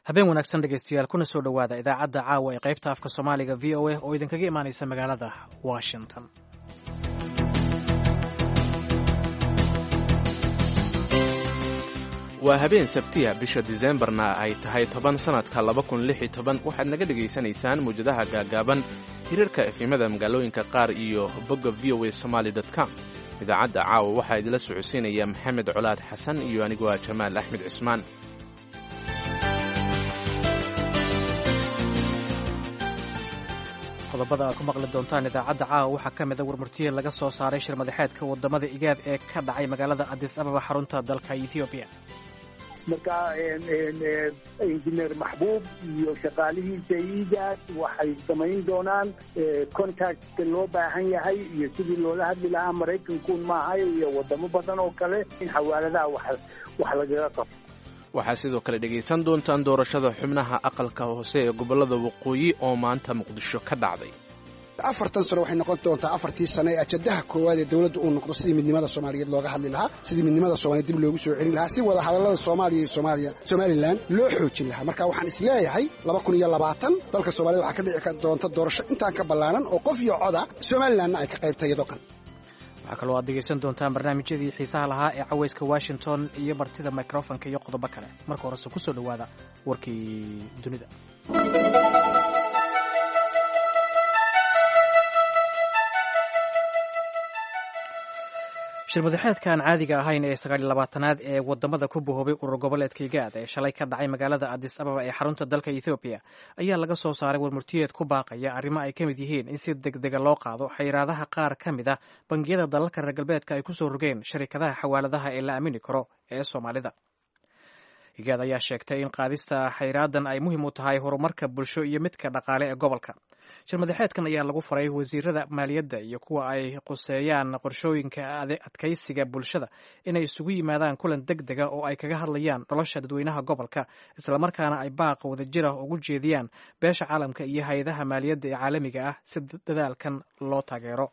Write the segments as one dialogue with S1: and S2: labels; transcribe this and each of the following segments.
S1: habeen wanaagsan dhegaystayaal kuna soo dhowaada idaacadda caawa ee qaybta afka soomaaliga v o a oo idinkaga imaanaysa magaalada washington.
S2: waa habeen sabtiya bisha diseembarna ay tahay 10 sanadka 2016 waxaad naga dhegaysanaysaan muujadaha gaagaaban hirarka efimada magaalooyinka qaar iyo bogga voasomali.com. idaacadda caawa waxaa idila socodsiinaya maxamed colaad xasan iyo anigu waa jamaal axmed cismaan.
S1: qodobada aad ku maqli doontaan idaacadda caawa waxaa ka mida warmurtiye laga soo saaray shir madaxeedka wadamada igaad ee ka dhacay magaalada Addis Ababa xarunta dalka Ethiopia.
S3: marka injineer maxbuub iyo shaqaalihiisa igaad waxay samayn doonaan contact loo baahan yahay iyo sidii loola hadli lahaa Mareykanku maahay iyo wadamo badan oo kale in xawaaladaha wax lagaga qabto.
S2: waxaa sidoo kale dhegaysan doontaan doorashada xubnaha aqalka hoose ee gobolada waqooyi oo maanta muqdisho ka dhacday.
S4: 4 sano waxay noqon doontaa 4tii sano ee ajadaha koowaad ee dawladdu uu noqdo sidii midnimada Soomaaliyeed looga hadli lahaa, sidii midnimada Soomaaliyeed dib loogu soo celin lahaa, si wada hadallada Soomaaliya iyo Somaliland loo xoojin lahaa. marka waxaan isleeyahay 2020 dalka Soomaaliya waxa ka dhici doonta doorasho intaan ka ballaaran oo qof iyo coda Somalilandna ay ka qaybtay iyadoo kan.
S1: waxaa kaloo aad dhegaysan doontaan barnaamijyadii xiisaha lahaa ee cawayska Washington iyo martida microfonka iyo qodobo kale. marka horese ku soo dhowaada warkii dunida. shir madaxeedkan caadiga ahayn ee 29aad ee wadamada ku bohoobay urur goboleedka igaad ee shalay ka dhacay magaalada Addis Ababa ee xarunta dalka Ethiopia ayaa laga soo saaray warmurtiyeed ku baaqaya arrimo ay ka mid yihiin in si degdeg loo qaado xayiraadaha qaar ka mid ah bangiyada dalalka reer galbeedka ay ku soo rogeen shirkadaha xawaaladaha ee la aamini karo ee Soomaalida. igaad ayaa sheegtay in qaadista xayraadan ay muhiim u tahay horumarka bulsho iyo midka dhaqaale ee gobolka. shir madaxeedkan ayaa lagu faray wasiirada maaliyadda iyo kuwa ay quseeyaan qorshooyinka adkaysiga bulshada inay isugu yimaadaan kulan degdega oo ay kaga hadlayaan nolosha dadweynaha gobolka, islamarkaana ay baaq wadajir ah ugu jeediyaan beesha caalamka iyo hay-adaha maaliyadda ee caalamiga ah si dadaalkan loo taageero.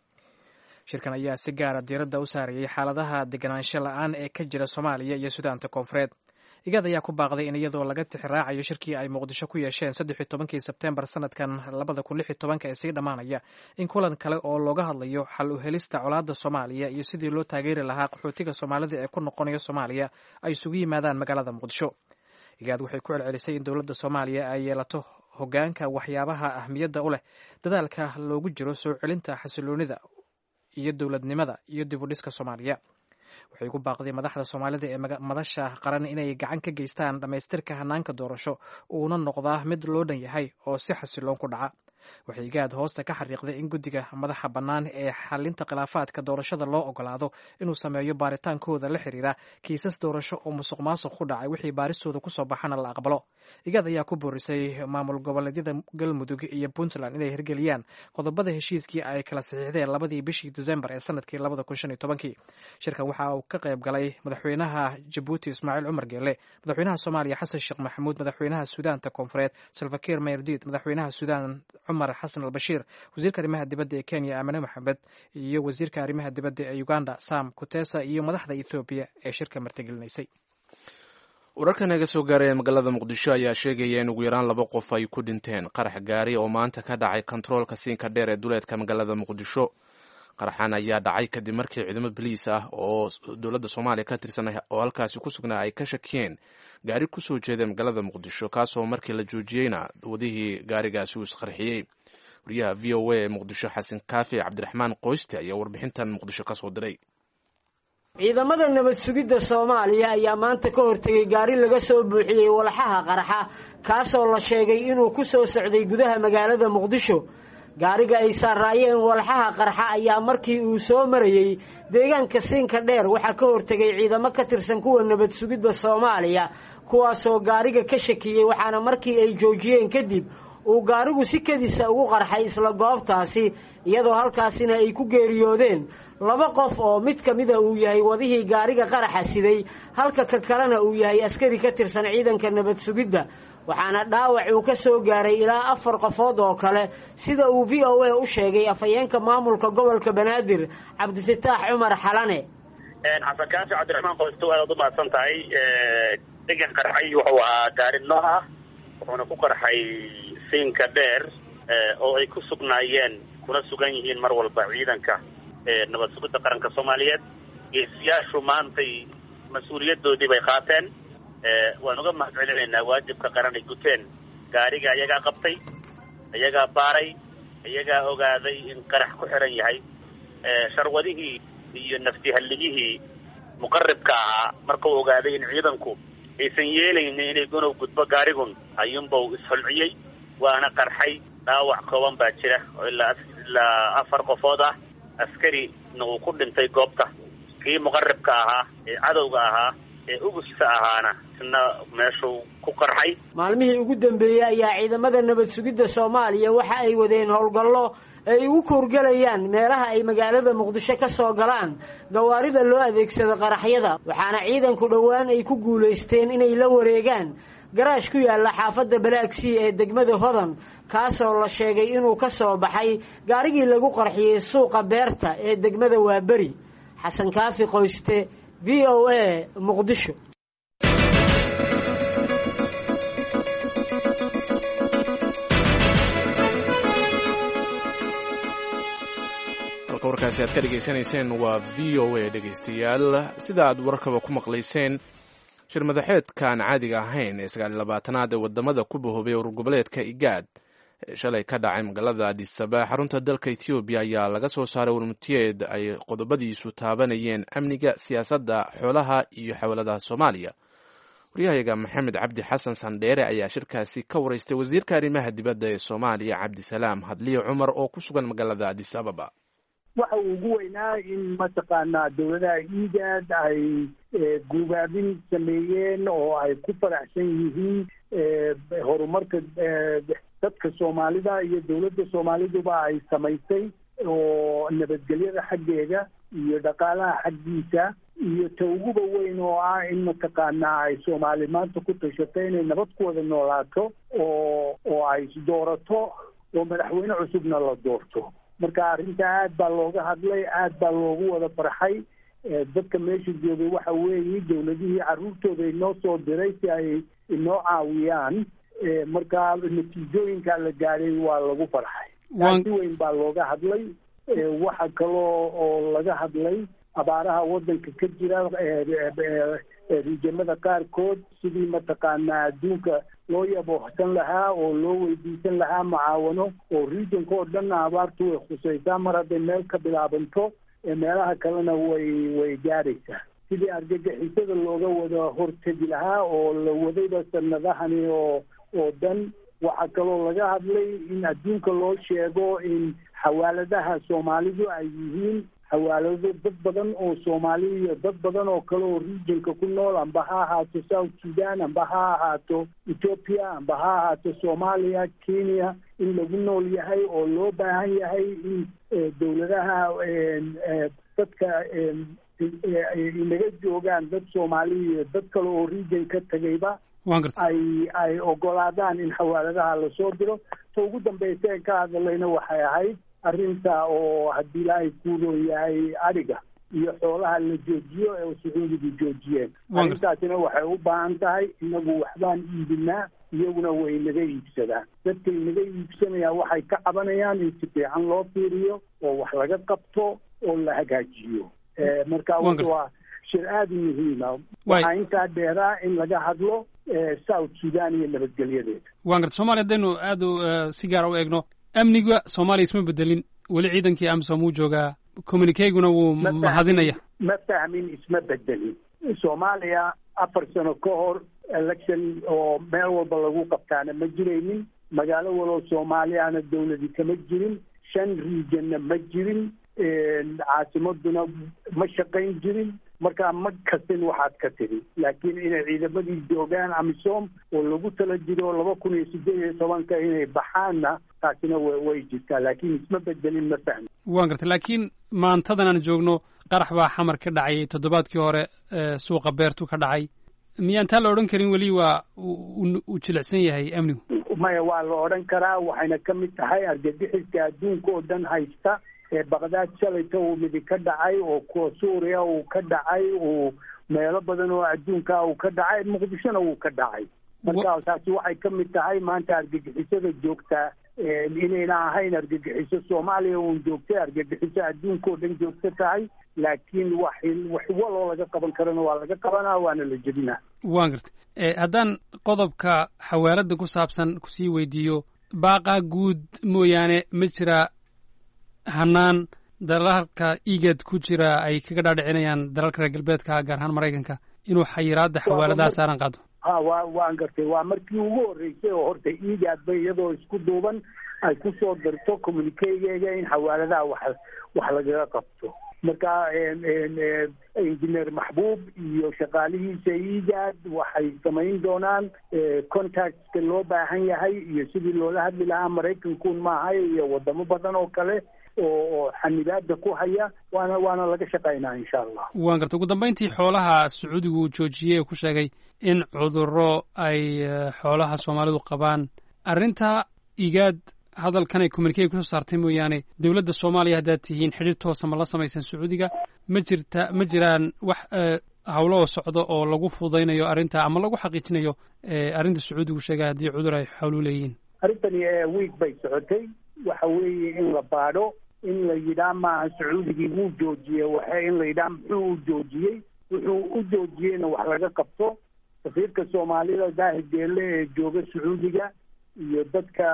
S1: shirkan ayaa si gaara diiradda u saarayay xaaladaha deganaansho la-aan ee ka jira Soomaaliya iyo Suudaanta Koonfureed. igaad ayaa ku baaqday in iyadoo laga tixraacayo shirkii ay Muqdisho ku yeesheen 13 Sebtembar sanadkan 2016 ee sii dhamaanaya in kulan kale oo looga hadlayo xal u helista colaadda Soomaaliya iyo sidii loo taageeri lahaa qaxootiga Soomaalida ee ku noqonaya Soomaaliya ay isugu yimaadaan magaalada Muqdisho. igaad waxay ku celcelisay in dowladda Soomaaliya ay yeelato hoggaanka waxyaabaha ahmiyadda u leh dadaalka loogu jiro soo celinta xasiloonida iyo dowladnimada iyo dib u dhiska Soomaaliya. waxay ku baaqday madaxda Soomaalida ee madasha qaran inay gacan ka geystaan dhamaystirka hanaanka doorasho uuna noqdaa mid loo dhan yahay oo si xasiloon ku dhaca. waxay igaad hoosta ka xariiqday in guddiga madaxa bannaan ee xalinta khilaafaadka doorashada loo ogolaado inuu sameeyo baaritaankooda la xiriira kiisas doorasho oo musuqmaasuq ku dhacay wixii baaristooda kusoo baxana la aqbalo. igaad ayaa ku boorisay maamul goboleedyada Galmudug iyo Puntland inay hirgeliyaan qodobada heshiiskii ay kala saxiixdeen 2 bishii December ee sanadkii 2015. shirkan waxa uu ka qayb galay madaxweynaha Djibouti Ismaaciil Cumar Geele, madaxweynaha Soomaaliya Xasan Sheekh Maxamuud, madaxweynaha Suudaanta Koonfureed Salva Kiir Mayardid, madaxweynaha Suudaan Umar Xasan al-Bashir, wasiirka arrimaha dibadda ee Kenya Amane Mohamed iyo wasiirka arrimaha dibadda ee Uganda Sam Kutesa iyo madaxda Ethiopia ee shirka martigelinaysay.
S2: wararka naga soo gaaray magaalada Muqdisho ayaa sheegaya in ugu yaraan 2 qof ay ku dhinteen qarax gaari oo maanta ka dhacay kontaroolka siinka dheer ee duleedka magaalada Muqdisho. qaraxan ayaa dhacay kadib markii ciidamo biliis ah oo dowladda Soomaaliya ka tirsan oo halkaasi ku sugnaa ay ka shakiyeen gaari ku soo jeeday magaalada Muqdisho, kaasoo markii la joojiyeyna wadihii gaarigaasi uu isqarxiyey. wariyaha VOA ee Muqdisho Xasan Kaafi Cabdiraxmaan Qoyste ayaa warbixintan Muqdisho ka soo diray.
S5: ciidamada nabad sugidda Soomaaliya ayaa maanta ka hortagay gaari laga soo buuxiyey walxaha qarxa kaasoo la sheegay inuu ku soo socday gudaha magaalada Muqdisho. gaariga ay saarayeen walxaha qarxa ayaa markii uu soo marayay deegaanka siinka dheer waxa ka hortagay ciidamo ka tirsan kuwa nabad sugidda Soomaaliya kuwaasoo gaariga ka shakiyay, waxaana markii ay joojiyeen kadib uu gaarigu si kadisa ugu qarxay isla goobtaasi, iyadoo halkaasina ay ku geeriyoodeen 2 qof oo mid ka mida uu yahay wadihii gaariga qaraxa siday, halka ka kalena uu yahay askari ka tirsan ciidanka nabad sugidda. waxaana dhaawac uu ka soo gaaray ilaa 4 qofood oo kale, sida uu VOA u sheegay afhayeenka maamulka gobolka Banaadir Cabdifataax Cumar Xalane.
S6: xasan Kaafi Cabdiraxmaan Qoyste waa u mahadsan tahay. degan qarxay wuxuu ahaa gaari nooc ah wuxuuna ku qarxay siinka dheer oo ay ku sugnaayeen kuna sugan yihiin mar walba ciidanka nabad sugidda qaranka Soomaaliyeed geesiyaashu maantay mas-uuliyadoodii bay qaateen waan uga mahadcelinaynaa waajibka qaran ay guteen gaariga ayagaa qabtay ayagaa baaray ayagaa ogaaday in qarax ku xiran yahay sharwadihii iyo naftihalligihii muqarribka ahaa markuu ogaaday in ciidanku aysan yeelaynin inay gunow gudbo gaarigun ayuunbau isholciyey waana qarxay dhaawac kooban baa jira oo ilaa 4 qofood ah askarina uu ku dhintay goobta kii muqarribka ahaa ee cadowga ahaa ee ugusta ahaana isna meeshuu ku qarxay
S5: maalmihii ugu dambeeyay ayaa ciidamada nabad sugidda Soomaaliya waxa ay wadeen howlgallo ay ugu korgalayaan meelaha ay magaalada Muqdisho ka soo galaan gawaarida loo adeegsado qaraxyada waxaana ciidanku dhawaan ay ku guuleysteen inay la wareegaan garaash ku yaala xaafadda Balaaksi ee degmada Hodan kaasoo la sheegay inuu ka soo baxay gaarigii lagu qarxiyay suuqa beerta ee degmada Waabari xasan kaafi qoyste VOA Muqdisho
S2: warkaasi aad ka dhageysanayseen waa VOA dhegeystayaal sida aad warkaba ku maqlayseen shir madaxeedkan caadiga ahayn ee 29aad ee wadamada ku bahoobay urur goboleedka IGAD shalay ka dhacay magaalada Addis Ababa xarunta dalka Ethiopia ayaa laga soo saaray warmutiyeed ay qodobadiisu taabanayeen amniga siyaasadda xoolaha iyo xawaaladaha Soomaaliya wariyahayaga Maxamed Cabdi Xasan Sandheere ayaa shirkaasi ka wareystay wasiirka arrimaha dibadda ee Soomaaliya Cabdisalaam Hadliyo Cumar oo ku sugan magaalada Addis Ababa
S3: waxa ugu weynaa in mataqaanaa dowladaha IGAD ay guubaabin sameeyeen oo ay ku faraxsan yihiin horumarka dadka Soomaalida iyo dowladda Soomaaliduba ay samaysay oo nabadgelyada xaggeega iyo dhaqaalaha xaggiisa iyo tawguba weyn oo ah in mataqaanaa ay Soomaali maanta ku tashatay inay nabad ku wada noolaato oo ay doorato oo madaxweyne cusubna la doorto marka arrinta aad baa looga hadlay aad baa loogu wada farxay dadka meesha joogay waxa weeye dowladihii carruurtooda inoo soo diray si ay inoo caawiyaan marka natiijooyinka la gaaray waa lagu farxay si weyn baa looga hadlay waxa kaloo oo laga hadlay abaaraha waddanka ka jira rijamada qaarkood sidii mataqaanaa adduunka loo yaboohsan lahaa oo loo weydiisan lahaa mucaawano oo regionka oo dhanna abaartu way khusaysaa mar hadday meel ka bilaabanto meelaha kalena way gaaraysaa sidii argagixisada looga wada hortegi lahaa oo la wadayba sanadahani oo dhan waxaa kaloo laga hadlay in adduunka loo sheego in xawaaladaha Soomaalidu ay yihiin xawaalado dad badan oo Soomaali iyo dad badan oo kale oo regionka ku nool amba ha ahaato South Sudan amba ha ahaato Ethiopia amba ha ahaato Soomaaliya Kenya in lagu nool yahay oo loo baahan yahay in dowladaha dadka inaga joogaan dad Soomaali iyo dad kale oo regionka tagayba ay ogolaadaan in xawaaladaha la soo diro ta ugu dambaysa ka hadlayna waxay ahayd arrinta oo haddii ilaahay kuuloo yahay ariga iyo xoolaha la joojiyo ee Sacuudigu joojiyeen arrintaasina waxay u baahan tahay inagu waxbaan iibinaa iyaguna way naga iibsadaan dadkay naga iibsanayaan waxay ka cabanayaan in si fiican loo fiiriyo oo wax laga qabto oo la hagaajiyo marka waa shir aad muhiima waxaa intaa dheeraa in laga hadlo South Sudan iyo nabadgelyadeeda
S7: waan garta Soomaaliya hadaynu aad si gaar u eegno amniga Soomaaliya isma bedelin wali ciidankii AMSOM uu joogaa communique-guna wuu mahadinaya
S3: ma fahmin isma bedelin Soomaaliya 4 sano ka hor election oo meel walba lagu qabtaana ma jiraynin magaalo waloo Soomaaliyana dawladii kama jirin 5 regionna ma jirin caasimaduna ma shaqayn jirin marka ma kasin waxaad ka tiri laakiin inay ciidamadii joogaan AMSOM oo lagu tala jiro 2018 inay baxaana taasina way jirtaa laakiin isma bedelin ma fahmin
S7: waan gartay laakiin maantadan aan joogno qarax baa xamar ka dhacay toddobaadkii hore suuqa beertu ka dhacay miyaan taa la odhan karin weli waa uu jilicsan yahay amnigu
S3: maya waa la odhan karaa waxayna ka mid tahay argagixiska adduunka oo dhan haysta baqdaad shalayta uu midi ka dhacay oo kuwa suuriya uu ka dhacay uu meelo badan oo adduunka uu ka dhacay muqdishona uu ka dhacay marka taasi waxay ka mid tahay maanta argagixisada joogtaa inayna ahayn argagixiso soomaaliya uun joogtay argagixiso adduunka oo dhan joogta tahay laakiin wax waloo laga qaban karana waa laga qabanaa waana la jebinaa.
S7: waan gartay haddaan qodobka xawaalada ku saabsan kusii weydiiyo baaqaa guud mooyaane ma jira hanaan dalalka igad ku jira ay kaga dhaadhicinayaan dalalka reer galbeedka gaar ahaan maraykanka inuu xayiraada xawaaladaha saaran qaado?
S3: waan gartay waa markii ugu horreysay oo horta igaadba iyadoo isku duuban ay ku soo dirto communiquegeega in xawaaladaha wax lagaga qabto marka injineer maxbuub iyo shaqaalihiisa igaad waxay samayn doonaan contactka loo baahan yahay iyo sidii loola hadli lahaa maraykankuun maahay iyo wadamo badan oo kale oo xanibaada ku haya waana laga shaqaynaa insha allah.
S7: waan gartay ugu dambayntii xoolaha sacuudigu uu joojiyey ee ku sheegay in cudurro ay xoolaha soomaalidu qabaan arrinta igaad hadalkan ay communique kusoo saartay mooyaane dowladda soomaaliya haddaad tihiin xidhiir toosa ma la samaysan sacuudiga ma jiraan wax hawlo oo socdo oo lagu fududaynayo arrinta ama lagu xaqiijinayo arrinta sacuudigu sheegay haddii cudur ay xoolu leeyihiin?
S3: arrintani week bay socotay waxa weeye in la baadho in la yidhaah maaha sacuudigii wuu joojiyey waxe in la yidhaah muxuu u joojiyey wuxuu u joojiyeyna wax laga qabto safiirka soomaalida daahir geelle ee jooga sacuudiga iyo dadka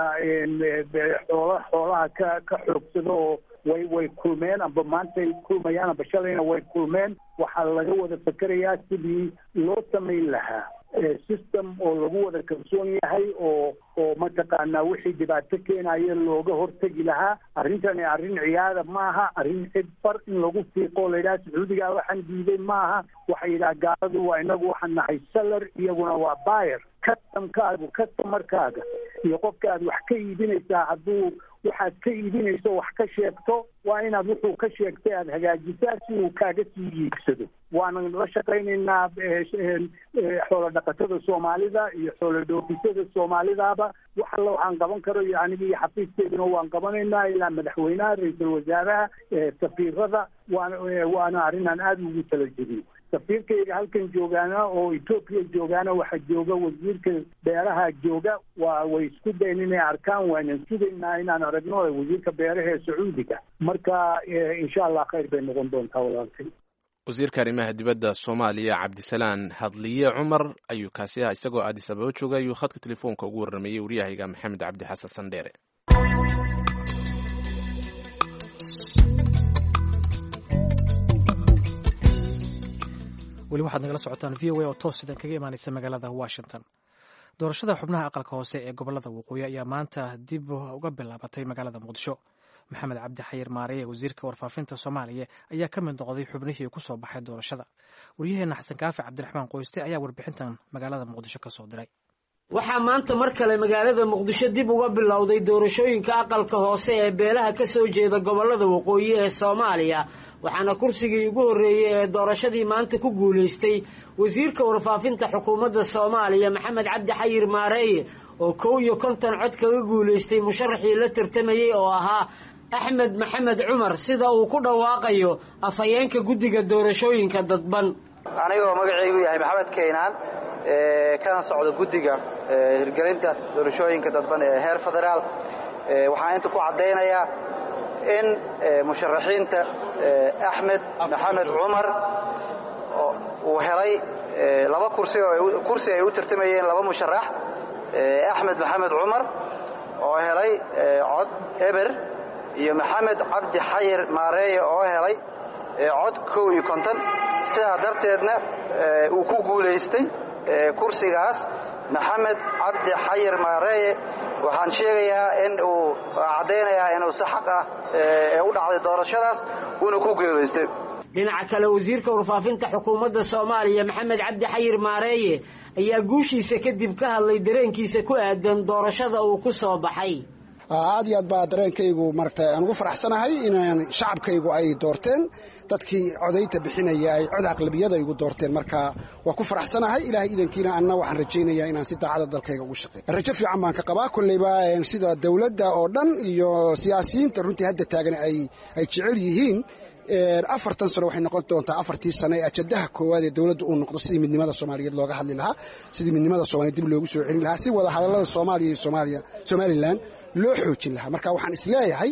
S3: xoolaha ka xoogsada oo way kulmeen amba maanta ay kulmayaan amba shalayna way kulmeen waxaa laga wada fakerayaa sidii loo samayn lahaa system oo lagu wada kalsoon yahay oo mataqaanaa wixii dhibaato keenaya looga hortegi lahaa. arrintani arrin ciyaada maaha, arrin cid far in lagu fiiqo layidhaha sacuudiga waxaan diiday maaha. waxay yidhaha gaaladu waa inagu waxaan nahay seller iyaguna waa buyer. customarkaaga iyo qofka aad wax ka iibinaysaa hadduu waxaad ka iibinayso wax ka sheegto waa inaad wuxuu ka sheegtay aada hagaajisaa si uu kaaga sii iibsado. waanan la shaqaynaynaa xoolo dhaqatada soomaalida iyo xoolo dhoofisada soomaalidaaba wax alla waxaan qaban karo iyo aniga iyo xafiiskeeduna waan qabanaynaa ilaa madaxweynaha, ra-iisul wasaaraha, safiirada waana arrin aan aada ugu tala jebin. safiirkayga halkan joogaana oo Ethiopia joogaana waxaa jooga wasiirka beeraha jooga way isku dayn inay arkaan waanan sugaynaa inaan aragno wasiirka beeraha ee Sacuudiga marka insha Allah khayr bay noqon doontaa walaalkay.
S2: wasiirka arrimaha dibadda Soomaaliya Cabdisalaan Hadliye Cumar ayuu kaasi ah isagoo Addis Ababa jooga ayuu khadka telefoonka ugu warramay wariyahayga Maxamed Cabdi Xasan Sandheere.
S1: weli waxaad nagala socotaan VOA oo toos sidan kaga imaanaysa magaalada Washington. doorashada xubnaha aqalka hoose ee gobolada waqooyi ayaa maanta dib uga bilaabatay magaalada Muqdisho. maxamed cabdi xayir maareye wasiirka warfaafinta Soomaaliya ayaa ka mid noqday xubnihii ku soo baxay doorashada. wariyaheena Xasan Kaafi Cabdiraxmaan Qoyste ayaa warbixintan magaalada Muqdisho ka soo diray.
S5: waxaa maanta mar kale magaalada Muqdisho dib uga bilowday doorashooyinka aqalka hoose ee beelaha ka soo jeeda gobolada waqooyi ee Soomaaliya waxaana kursigii ugu horeeyay ee doorashadii maanta ku guuleystay wasiirka warfaafinta xukuumadda Soomaaliya Maxamed Cabdi Xayir Maareye oo 51 cod kaga guuleystay musharaxii la tartamayay oo ahaa Axmed Maxamed Cumar sida uu ku dhawaaqayo afhayeenka guddiga doorashooyinka dadban.
S8: anigoo magacaygu yahay Maxamed Keenan kana socdo guddiga hirgelinta doorashooyinka dadban ee heer federaal waxaan inta ku cadeynayaa in musharaxiinta Axmed Maxamed Cumar uu helay laba kursi ay u tartamayeen laba musharax Axmed Maxamed Cumar oo helay cod eber iyo Maxamed Cabdi Xayir Maareye oo helay cod 51 sidaa darteedna uu ku guuleystay kursigaas Maxamed Cabdi Xayir Maareye waxaan sheegayaa in uu cadeynayaa inuu si xaq ah u dhacday doorashadaas uuna ku guuleystay.
S5: dhinaca kale wasiirka warfaafinta xukuumadda Soomaaliya Maxamed Cabdi Xayir Maareye ayaa guushiisa kadib ka hadlay dareenkiisa ku aadan doorashada uu ku soo baxay.
S4: aad iyo aad baa dareenkaygu maaragtay aan ugu faraxsanahay inaan shacabkaygu ay doorteen dadkii codaynta bixinaya ay cod aqlabiyada igu doorteen marka waa ku faraxsanahay ilaahay idankiina anna waxaan rajaynayaa inaan si daacada dalkayga ugu shaqeeyo rajo fiican baan ka qabaa kolleyba sida dawladda oo dhan iyo siyaasiyiinta runtii hadda taagan ay jecel yihiin 4 sano waxay noqon doontaa 4tii sano ee ajadaha koowaad ee dawladdu uu noqdo sidii midnimada Soomaaliyeed looga hadli lahaa sidii midnimada Soomaaliyeed dib loogu soo celin lahaa si wada hadallada Soomaaliya iyo Somaliland loo xoojin lahaa marka waxaan isleeyahay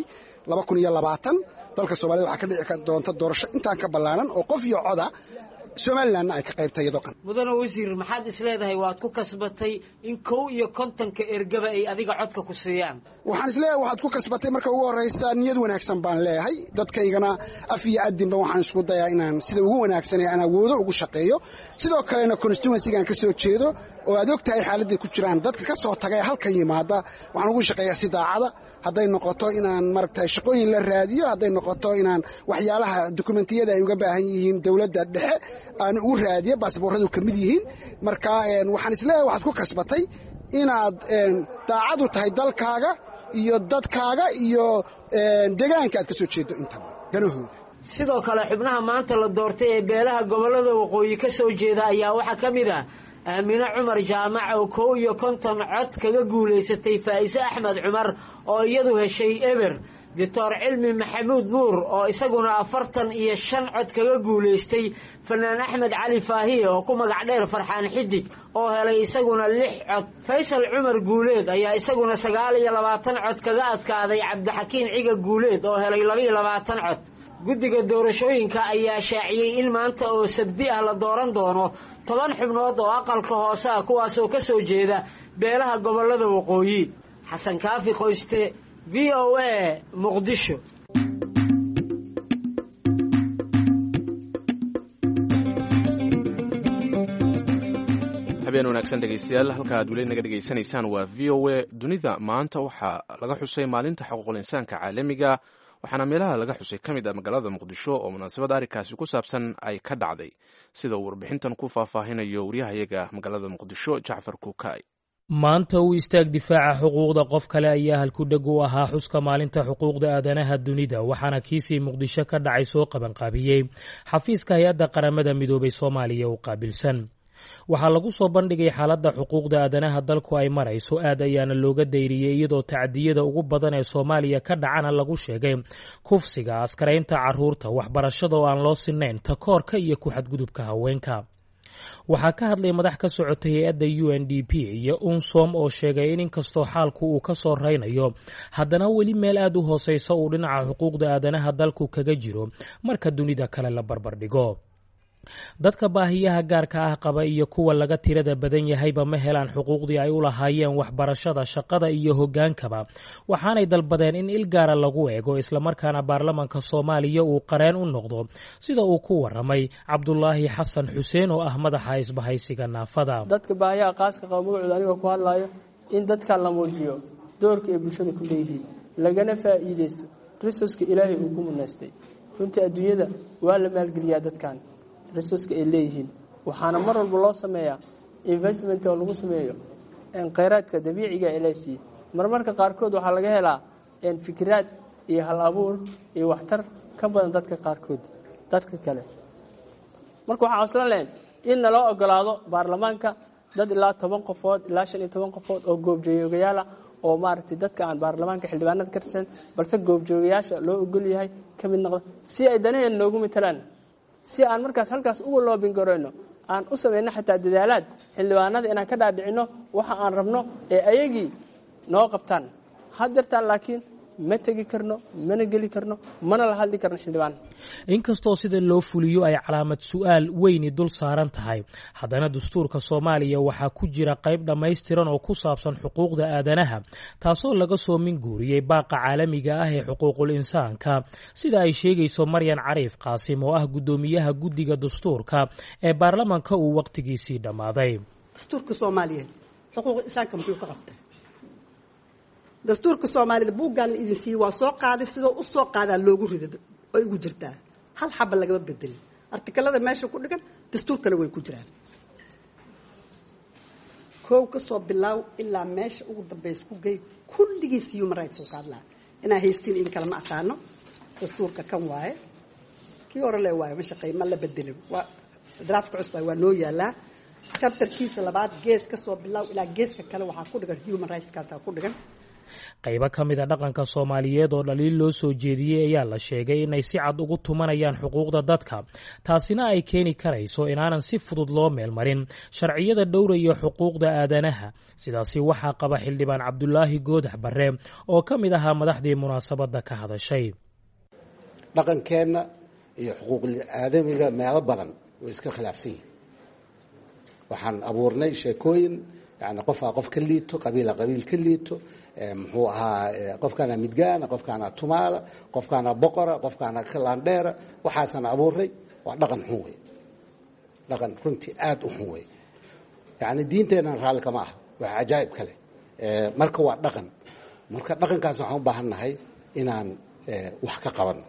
S4: 2020 dalka Soomaaliya waxa ka dhici doonta doorasho intaan ka ballaaran oo qof iyo coda Somaliland ay ka qaybtay doqon
S5: mudane wasiir maxaad isleedahay waad ku kasbatay in 51 ergaba ay adiga codka ku siiyaan
S4: waxaan isleeyahay waxaad ku kasbatay marka ugu horeysa niyad wanaagsan baan leeyahay dadkaygana af iyo adinba waxaan isku dayaa inaan sida ugu wanaagsan ee aan awoodo ugu shaqeeyo sidoo kalena constituency-gaan ka soo jeedo oo aad ogtahay xaaladda ku jiraan dadka ka soo tagay halkan yimaada waxaan ugu shaqeeyaa si daacada hadday noqoto inaan maaragtay shaqooyin la raadiyo hadday noqoto inaan waxyaalaha dokumentiyada ay uga baahan yihiin dawladda dhexe aan ugu raadiyo baasabooradu ka mid yihiin marka waxaan isleeyahay waxaad ku kasbatay inaad daacadu tahay dalkaaga iyo dadkaaga iyo deegaanka aad ka soo jeedo intaba ganahooda
S5: sidoo kale xubnaha maanta la doortay ee beelaha gobolada waqooyi ka soo jeeda ayaa waxaa ka mid ah aamine cumar jaamac oo 51 cod kaga guulaysatay Faa'ise Axmed Cumar oo iyadu heshay eber Dr. Cilmi Maxamuud Nuur oo isaguna 45 cod kaga guulaystay Fanaan Axmed Cali Faahiye oo ku magac dheer Farxaan Xidig oo helay isaguna 6 cod Faysal Cumar Guuleed ayaa isaguna 29 cod kaga adkaaday Cabdixakiin Ciga Guuleed oo helay 22 cod guddiga doorashooyinka ayaa shaaciyay in maanta oo sabti ah la dooran doono 10 xubnood oo aqalka hoose ah kuwaas oo ka soo jeeda beelaha gobolada waqooyi xasan kaafi qoyste VOA Muqdisho
S2: habeen wanaagsan dhegeystayaal halka aad weli naga dhegeysanaysaan waa VOA dunida maanta waxaa laga xusay maalinta xuquuqul insaanka caalamiga waxaana meelaha laga xusay ka mid ah magaalada muqdisho oo munaasabad arrinkaasi ku saabsan ay ka dhacday sida uu warbixintan ku faahfaahinayo wariyahayaga magaalada muqdisho Jacfar Kuukay
S9: maanta uu istaag difaaca xuquuqda qof kale ayaa halkudheg u ahaa xuska maalinta xuquuqda aadanaha dunida waxaana kiisii muqdisho ka dhacay soo qabanqaabiyey xafiiska hay-adda qaramada midoobay Soomaaliya u qaabilsan waxaa lagu soo bandhigay xaaladda xuquuqda aadanaha dalku ay marayso aad ayaana looga dayriyey iyadoo tacdiyada ugu badan ee Soomaaliya ka dhacana lagu sheegay kufsiga askaraynta carruurta waxbarashada oo aan loo sinayn takoorka iyo ku xadgudubka haweenka waxaa ka hadlay madax ka socotay hay-adda UNDP iyo UNSOM oo sheegay in inkastoo xaalku uu ka soo raynayo haddana weli meel aad u hooseysa uu dhinaca xuquuqda aadanaha dalku kaga jiro marka dunida kale la barbardhigo dadka baahiyaha gaarka ah qaba iyo kuwa laga tirada badan yahayba ma helaan xuquuqdii ay u lahaayeen waxbarashada shaqada iyo hogaankaba waxaanay dalbadeen in il gaara lagu eego islamarkaana baarlamaanka Soomaaliya uu qareen u noqdo sida uu ku waramay Cabdulaahi Xasan Xuseen oo ah madaxa isbahaysiga naafada
S10: dadka baahiyaha qaaska qaba magacooda aniga ku hadlayo in dadka la muujiyo doorka ay bulshada ku leeyihiin lagana faa'iideysto resource-ka Ilaahay uu ku munaastay runtii adduunyada waa la maalgeliyaa dadkan resource ay leeyihiin waxaana mar walba loo sameeyaa investment oo lagu sameeyo kheyraadka dabiiciga ee leeyahay marmarka qaarkood waxa laga helaa fikrad iyo hal abuur iyo waxtar ka badan dadka qaarkood dadka kale marka waxa aslan leen in la ogolaado baarlamaanka dad ilaa 10 qofood ilaa 15 qofood oo goobjoogayaal oo maartay dadka aan baarlamaanka xildhibaanada ka tirsan balse goobjoogayaasha loo ogol yahay kamid noqdo si ay danaheen noogu matalaan si aan markaas halkaas ugu loobin gareyno aan u sameeyno xitaa dadaalaad xildhibaanada inaan ka dhaadhicino waxa aan rabno ee ayagii noo qabtaan hadirtaan laakiin ma tagi karno mana geli karno mana la hadli karno xildhibaan
S9: inkastoo sida loo fuliyo ay calaamad su'aal weyni dul saaran tahay haddana dastuurka Soomaaliya waxaa ku jira qayb dhammaystiran oo ku saabsan xuquuqda aadanaha taasoo laga soo minguuriyey baaqa caalamiga ah ee xuquuqul insaanka sida ay sheegayso Maryan Cariif Qaasim oo ah gudoomiyaha guddiga dastuurka ee baarlamaanka uu waqtigiisii dhamaaday
S11: dastuurka Soomaaliya xuquuqul insaanka muxuu ka qabtay dastuurka Soomaalida buugaan la idin siiyay waa soo qaaday sidoo u soo qaadaa loogu rido oo ugu jirtaa hal xabba laga bedelay artikalada meesha ku dhigan dastuur kale way ku jiraan koow ka soo bilaaw ilaa meesha ugu dambaysa ku gey kulligiis human rights uu ka hadlaa inaa haystiin in kale ma aqaano dastuurka kan waaye kii hore le waaye ma shaqeey ma la bedelin waa draftka cusub waa noo yaalaa chapterkiisa labaad gees ka soo bilaaw ilaa geeska kale waxaa ku dhigan human rights kaasaa ku dhigan
S9: qaybo ka mid a dhaqanka soomaaliyeed oo dhaliil loo soo jeediyey ayaa la sheegay inay si cad ugu tumanayaan xuquuqda dadka taasina ay keeni karayso inaanan si fudud loo meelmarin sharciyada dhowraya xuquuqda aadanaha sidaasi waxaa qaba xildhibaan cabdulaahi goodax barre oo ka mid ahaa madaxdii munaasabadda ka hadashay
S12: dhaqankeenna iyo xuquuqul aadamiga meelo badan way iska khilaafsan yihiin waxaan abuurnay sheekooyin yani qofaa qof ka liito qabiila qabiil ka liito muxuu ahaa qofkaana midgaana qofkaana tumaala qofkaana boqora qofkaana kalandheera waxaasana abuuray waa dhaqan xun wey dhaqan runtii aad u xun wey yani diinteennan raalli kama aha waa cajaa'ib kale marka waa dhaqan marka dhaqankaas waxaan u baahan nahay inaan wax ka qabanno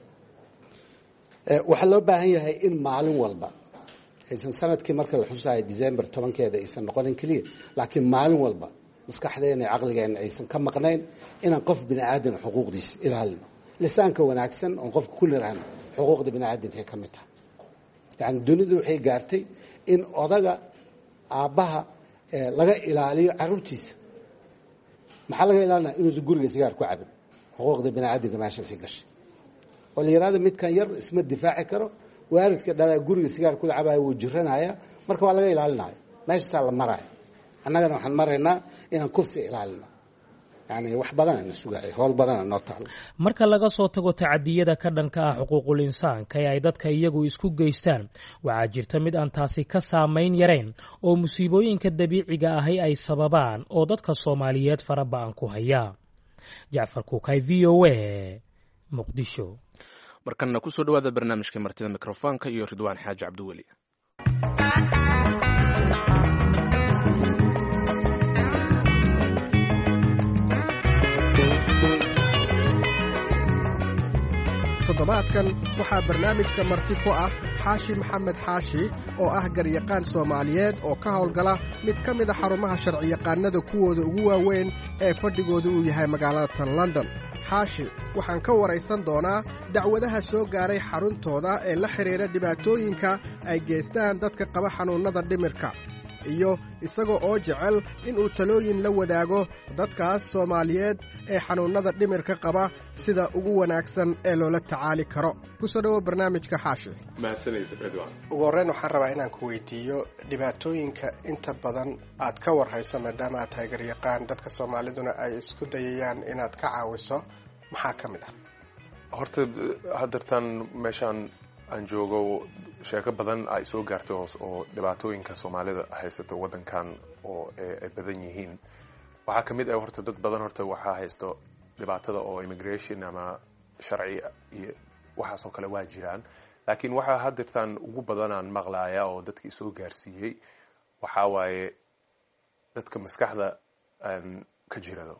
S12: waxaa loo baahan yahay in maalin walba aysan sanadkii marka la xusayo December 10keeda aysan noqonin kaliya laakiin maalin walba maskaxdeena iyo caqligeena aysan ka maqnayn inaan qof bini aadan xuquuqdiisa ilaalino lisaanka wanaagsan oo qofka ku leeyahay xuquuqda bini aadanka ka mid ah yani dunidu waxay gaartay in odaga aabaha laga ilaaliyo carruurtiisa maxaa laga ilaalinaa inuu guriga sigaar ku cabin xuquuqda bini aadanka meeshaas gashay oo la yiraahdo midkan yar isma difaaci karo waalidka dhalay guriga sigaar ku cabaya wuu jiranaya marka waa laga ilaalinayo meesha la marayo annagana waxaan maraynaa inaan kursi ilaalino yani wax badan aan sugaay howl badan aan taalo
S9: marka laga soo tago tacadiyada ka dhanka ah xuquuqul insaanka ay dadka iyagu isku geystaan waxaa jirta mid aan taasi ka saameyn yarayn oo musiibooyinka dabiiciga ahi ay sababaan oo dadka Soomaaliyeed farabaan ku haya Jaafar Kuukay VOA Muqdisho
S2: markana ku soo dhawaada barnaamijka martida mikrofoonka iyo Ridwaan Xaaji Cabdiweli
S13: toddobaadkan waxaa barnaamijka marti ku ah xaashi maxamed xaashi oo ah garyaqaan Soomaaliyeed oo ka howlgala mid ka mid a xarumaha sharciyaqaanada kuwooda ugu waaweyn ee fadhigooda uu yahay magaalada London xaashi waxaan ka waraysan doonaa dacwadaha soo gaaray xaruntooda ee la xiriira dhibaatooyinka ay geystaan dadka qaba xanuunnada dhimirka iyo isagoo oo jecel inuu talooyin la wadaago dadkaas Soomaaliyeed ee xanuunnada dhimirka qaba sida ugu wanaagsan ee loola tacaali karo ku soo dhawo barnaamijka xaashi
S14: ugu horreyn waxaan rabaa inaan ku weydiiyo dhibaatooyinka inta badan aad ka warhayso maadaama aad tahay garyaqaan dadka Soomaaliduna ay isku dayayaan inaad ka caawiso maxaa ka mid ah
S15: horta haddartan meeshaan aan joogo sheeko badan ay soo gaartay hoos oo dhibaatooyinka Soomaalida haysta wadankan oo ay badan yihiin waxa kamid ah horta dad badan horta waxa haysto dhibaatada oo immigration ama sharci iyo waxa soo kale waa jiraan laakiin waxa haddartan ugu badan aan maqlaaya oo dadkii soo gaarsiiyay waxa waaye dadka maskaxda ka jirado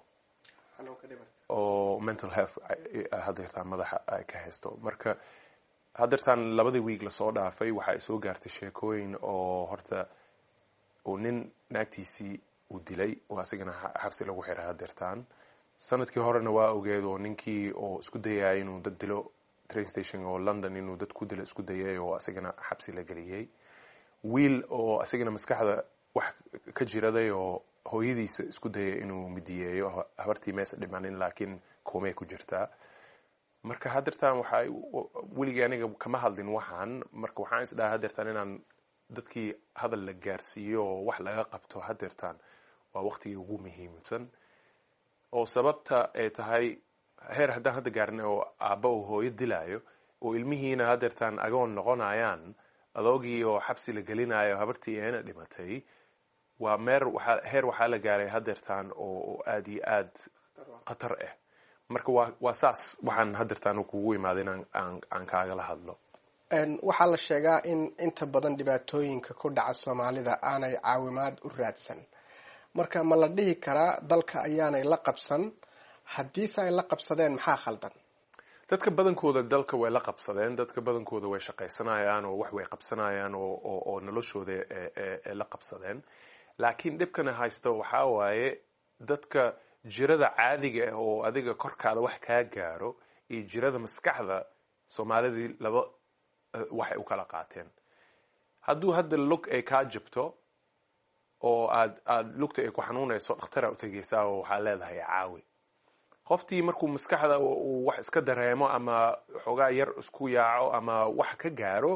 S15: oo mental health haddartan madaxa ay ka haysto marka haddartan labadii week la soo dhaafay waxa ay soo gaartay sheekooyin oo horta oo nin naagtiisii uu dilay oo asagana xabsi lagu xiray haddartan sanadkii horena waa ogeed oo ninkii oo isku dayay inuu dad dilo train station oo London inuu dad ku dilo isku dayay oo asagana xabsi la galiyay wiil oo asagana maskaxda wax ka jiraday oo hooyadiisa isku dayay inuu midiyeeyo habartii meesa dhimanin laakiin koomay ku jirtaa marka haddartan waxa weliga aniga kama hadlin waxaan marka waxaan isdhaa haddartan inaan dadkii hadal la gaarsiiyo oo wax laga qabto haddartan waa waqtigii ugu muhiimsan oo sababta ay tahay heer haddaan hadda gaarnay oo aabba uu hooyo dilaayo oo ilmihiina haddartan agoon noqonayaan adoogii oo xabsi la gelinayo habartii eena dhimatay waa heer waxaa la gaaray haddartan oo aad iyo aad khatar ah marka waa saas waxaan haddartan kugu imaadin aan kaagala hadlo
S14: waxaa la sheegaa in inta badan dhibaatooyinka ku dhaca Soomaalida aanay caawimaad u raadsan marka ma la dhihi karaa dalka ayaanay la qabsan haddiise ay la qabsadeen maxaa khaldan
S15: dadka badankooda dalka way la qabsadeen dadka badankooda way shaqaysanayaan oo wax way qabsanayaan oo noloshooda la qabsadeen laakiin dhibkana haysto waxaa waaye dadka jirada caadiga ah oo adiga korkaada wax kaa gaaro iyo jirada maskaxda soomaalidii laba waxay u kala qaateen. hadduu hadda lug ay kaa jabto oo aad lugta ay ku xanuunayso dhakhtaraa u tegaysaa oo waxaa leedahay caawi. qoftii markuu maskaxda uu wax iska dareemo ama xoogaa yar isku yaaco ama wax ka gaaro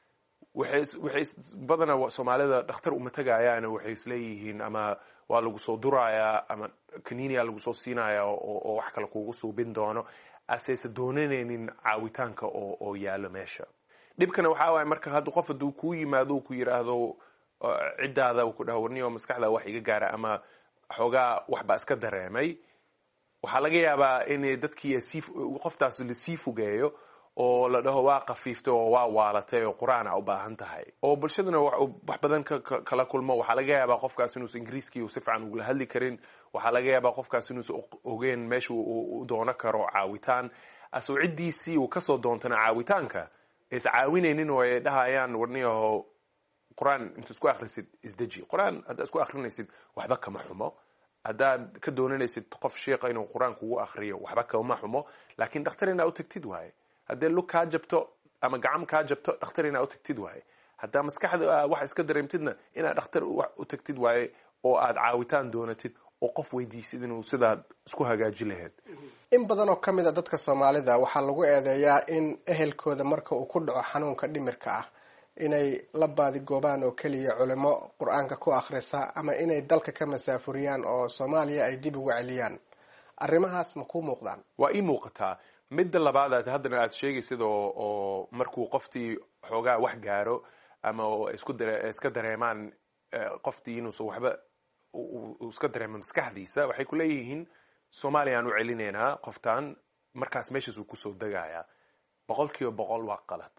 S15: waxay badana soomaalida dhakhtar uma tagayaan, waxay isleeyihiin ama waa lagu soo durayaa ama kaniiniyaa lagu soo siinaya oo wax kale kugu suubin doono, asayse doonanaynin caawitaanka oo yaalo meesha. dhibkana waxaa waaye marka hadda qof hadduu kuu yimaado ku yidhaahdo ciddaada ku dhaho warniyo maskaxda wax iga gaara ama xoogaa waxbaa iska dareemay, waxaa laga yaabaa in dadkii qoftaas lasii fogeeyo oo la dhaho waa qafiiftay oo waa waalatay oo qur-aana u baahan tahay, oo bulshaduna wax badan kala kulmo. waxaa laga yaabaa qofkaas inuusan ingiriiskii si fiican ugula hadli karin, waxaa laga yaabaa qofkaas inuusan ogeen meesha uu doono karo caawitaan, asoo ciddiisii uu kasoo doontana caawitaanka is caawinaynin oo ay dhahayaan warniyaho qur-aan inta isku akhrisid isdeji. qur-aan haddaad isku akhrinaysid waxba kama xumo, haddaad ka doonanaysid qof sheekha inuu qur-aan kugu akhriyo waxba kama xumo, laakiin dhakhtar inaa u tagtid waaye. haddee lug kaa jabto ama gacam kaa jabto dhakhtar inaa u tagtid waaye. haddaa maskaxda wax iska dareemtidna inaad dhakhtar u tagtid waaye oo aad caawitaan doonatid oo qof weydiisid inuu sidaad isku hagaaji lahayd.
S14: in badan oo ka mid a dadka soomaalida waxaa lagu eedeeyaa in ehelkooda marka uu ku dhaco xanuunka dhimirka ah inay la baadigoobaan oo keliya culimo qur-aanka ku akhrisa ama inay dalka ka masaafuriyaan oo soomaaliya ay dib ugu celiyaan. arrimahaas ma kuu muuqdaan?
S15: waa ii muuqataa. midda labaad haddana aad sheegaysid oo markuu qoftii xoogaa wax gaaro ama iska dareemaan qoftii inuusan waxba uu iska dareemo maskaxdiisa, waxay ku leeyihiin soomaaliya aan u celinaynaa qoftaan, markaas meeshaas uu kusoo degayaa. 100% waa qalad.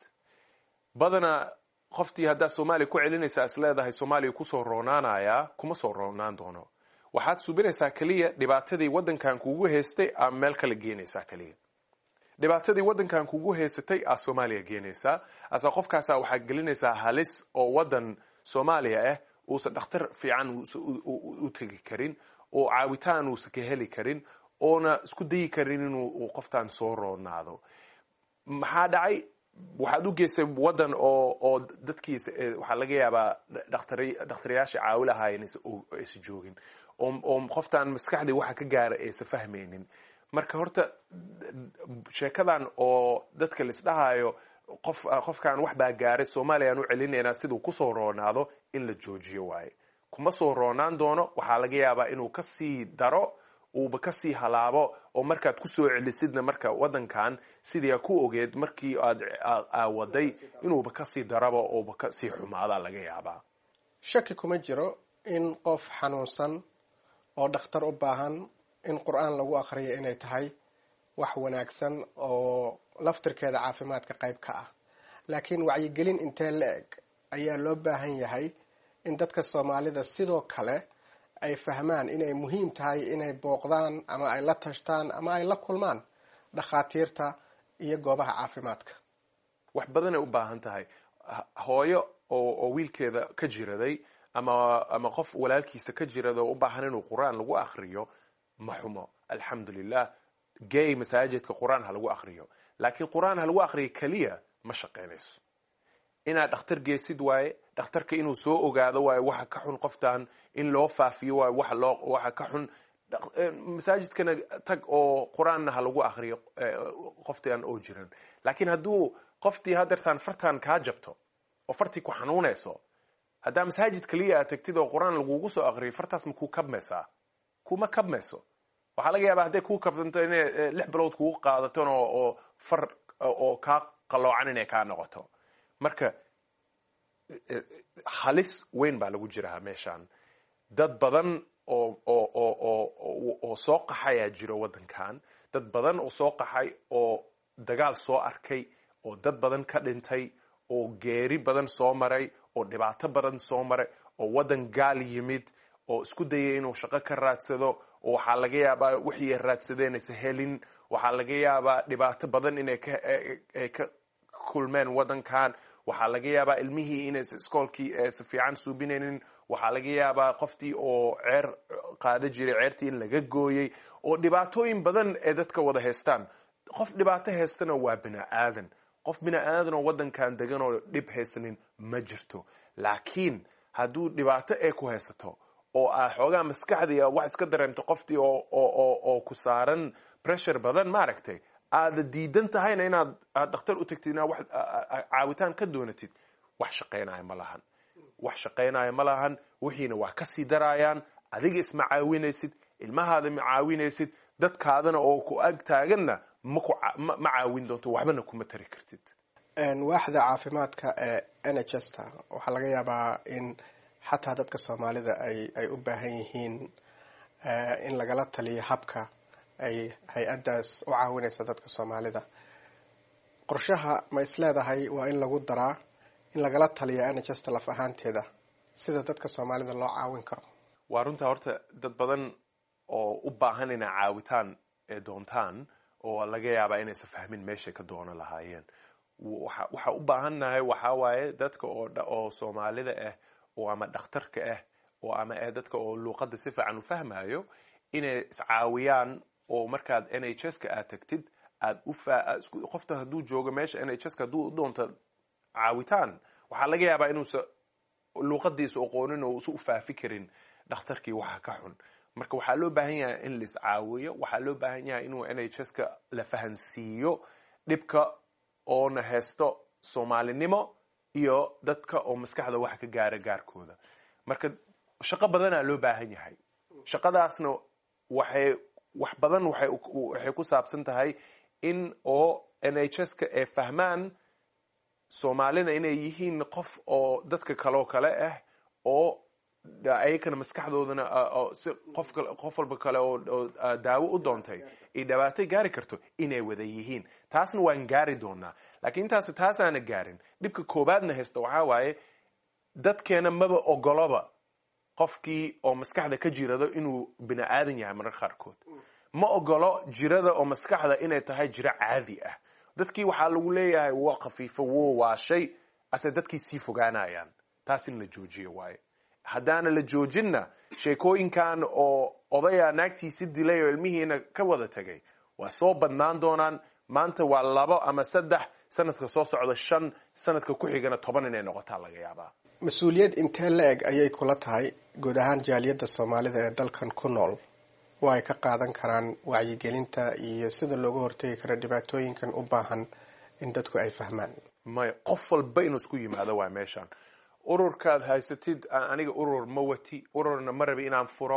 S15: badana qoftii haddaa soomaaliya ku celinaysaa is leedahay soomaaliya kusoo roonaanayaa, kuma soo roonaan doono. waxaad subinaysaa keliya dhibaatadii waddankan kugu haystay ama meel kale geenaysaa keliya. dhibaatadii waddankan kugu haysatay aad soomaaliya geenaysaa, asa qofkaasaa waxaad gelinaysaa halis oo waddan soomaaliya ah uusan dhakhtar fiican u tegi karin, oo caawitaan uusan ka heli karin, oona isku dayi karin inuu qoftaan soo roonaado. maxaa dhacay? waxaad u geysay waddan oo dadkiisa waxaa laga yaabaa dhakhtaryaasha caawi lahaayeen aysan joogin, oo qoftaan maskaxdii waxa ka gaara aysan fahmaynin. marka horta sheekadan oo dadka laisdhahayo qofkan wax baa gaaray soomaaliya aan u celinaynaa siduu kusoo roonaado in la joojiyo waaye. kuma soo roonaan doono, waxaa laga yaabaa inuu kasii daro, uuba kasii halaabo, oo markaad kusoo celisidna marka waddankan sidii ku ogeed markii aad aawaday inuuba kasii daraba ooba kasii xumaadaa laga yaabaa.
S14: shaki kuma jiro in qof xanuunsan oo dhakhtar u baahan in qur-aan lagu akhriyo inay tahay wax wanaagsan oo laftirkeeda caafimaadka qayb ka ah. laakiin wacyigelin intee la-eg ayaa loo baahan yahay in dadka soomaalida sidoo kale ay fahmaan inay muhiim tahay inay booqdaan ama ay la tashtaan ama ay la kulmaan dhakhaatiirta iyo goobaha caafimaadka.
S15: wax badanay u baahan tahay. hooyo oo wiilkeeda ka jiraday ama qof walaalkiisa ka jirada oo u baahan inuu qur-aan lagu akhriyo ma xumo, alxamdulilah. gay masaajidka qur-aan ha lagu akhriyo, laakiin qur-aan ha lagu akhriyo keliya ma shaqaynayso. inaad dhakhtar geesid waaye, dhakhtarka inuu soo ogaado waaye waxa ka xun qoftaan, in loo faafiyo waaye waxa ka xun. masaajidkana tag oo qur-aanna ha lagu akhriyo qoftaan oo jiran. laakiin hadduu qoftii hadeertaan fartaan kaa jabto oo fartii ku xanuunayso, haddaa masaajid keliya aad tagtid oo qur-aan lagugu soo akhriyo, fartaas ma kuu kabmaysaa? kuma kabmayso. waxaa laga yaabaa hadday kuu kabdanto inay 6 bilood kugu qaadaton oo far oo kaa qaloocan inay kaa noqoto. marka halis weyn baa lagu jiraa meeshaan. dad badan oo soo qaxayaa jiro waddankan, dad badan oo soo qaxay oo dagaal soo arkay, oo dad badan ka dhintay, oo geeri badan soo maray, oo dhibaato badan soo maray, oo waddan gaal yimid, oo isku dayay inuu shaqo ka raadsado, oo waxaa laga yaabaa wixii ay raadsadeen aysan helin. waxaa laga yaabaa dhibaato badan inay ka kulmeen waddankan. waxaa laga yaabaa ilmihii inaysa iskoolkii si fiican suubinaynin, waxaa laga yaabaa qoftii oo ceer qaada jiray ceertii in laga gooyey, oo dhibaatooyin badan ee dadka wada haystaan. qof dhibaato haystana waa bini aadan, qof bini aadan oo waddankan degan oo dhib haysanin ma jirto. laakiin hadduu dhibaato ee ku haysato oo aa xoogaa maskaxdii wax iska dareemto qoftii oo ku saaran pressure badan maaragtay, aada diidan tahayna inaad dhakhtar u tagtid, inaad wax caawitaan ka doonatid, wax shaqaynaya ma lahan. wax shaqaynaya ma lahan, wixiina waa ka sii darayaan. adiga isma caawinaysid, ilmahaada ma caawinaysid, dadkaadana oo ku ag taaganna ma caawin doonto, waxbana kuma tari kartid.
S14: waaxda caafimaadka ee NHS-ta waxaa laga yaabaa in xataa dadka Soomaalida ay u baahan yihiin in lagala taliyo habka ay hay-addaas u caawinaysa dadka Soomaalida. qorshaha ma isleedahay waa in lagu daraa in lagala taliyo NHS-ta laf ahaanteeda sida dadka Soomaalida loo caawin karo?
S15: waa runta horta dad badan oo u baahan inay caawitaan ee doontaan oo laga yaabaa inaysan fahmin meeshay ka doonan lahaayeen. waxa u baahannahay waxaa waaye dadka oo Soomaalida ah oo ama dhakhtarka ah oo ama dadka oo luuqadda si fiican u fahmayo inay iscaawiyaan. oo markaad NHS-ka aad tagtid qofta hadduu joogo meesha NHS-ka hadduu doonto caawitaan, waxaa laga yaabaa inuusa luuqadiisa aqoonin oo usu u faafi karin dhakhtarkii waxa ka xun. marka waxaa loo baahan yahay in la iscaawiyo, waxaa loo baahan yahay inuu NHS-ka la fahansiiyo dhibka oona haysto Soomaalinimo iyo dadka oo maskaxda wax ka gaara gaarkooda. marka shaqo badanaa loo baahan yahay. shaqadaasna wax badan waxay ku saabsan tahay in oo NHS-ka ay fahmaan Soomaalina inay yihiin qof oo dadka kaloo kale ah oo ayakana maskaxdoodana si qof walba kale oo daawo u doontay ay dhibaato gaari karto inay wada yihiin. taasna waan gaari doonaa, laakiin taasaana gaarin. dhibka koobaadna haysta waxaa waaye dadkeena maba ogoloba qofkii oo maskaxda ka jirado inuu bini aadan yahay. mararka qaarkood ma ogolo jirada oo maskaxda inay tahay jiro caadi ah. dadkii waxaa lagu leeyahay waa khafiifo, waa shay ase dadkii sii fogaanayaan. taas in la joojiyo waaye. haddaana la joojinna sheekooyinkan oo odaya naagtiisi dilay oo ilmihiina ka wada tagay waa soo badnaan doonaan. maanta waa 2 ama 3, sanadka soo socda 5, sanadka ku xigana 10 inay noqotaa laga yaabaa.
S14: mas-uuliyad intee la-eg ayay kula tahay guud ahaan jaaliyadda Soomaalida ee dalkan ku nool oo ay ka qaadan karaan wacyigelinta iyo sida looga hortagi karo dhibaatooyinkan u baahan in dadku ay fahmaan?
S15: maya, qof walba inuu isku yimaado waa meeshaan. ururkaad haysatid, aniga urur ma wati, ururna ma rabi inaan furo,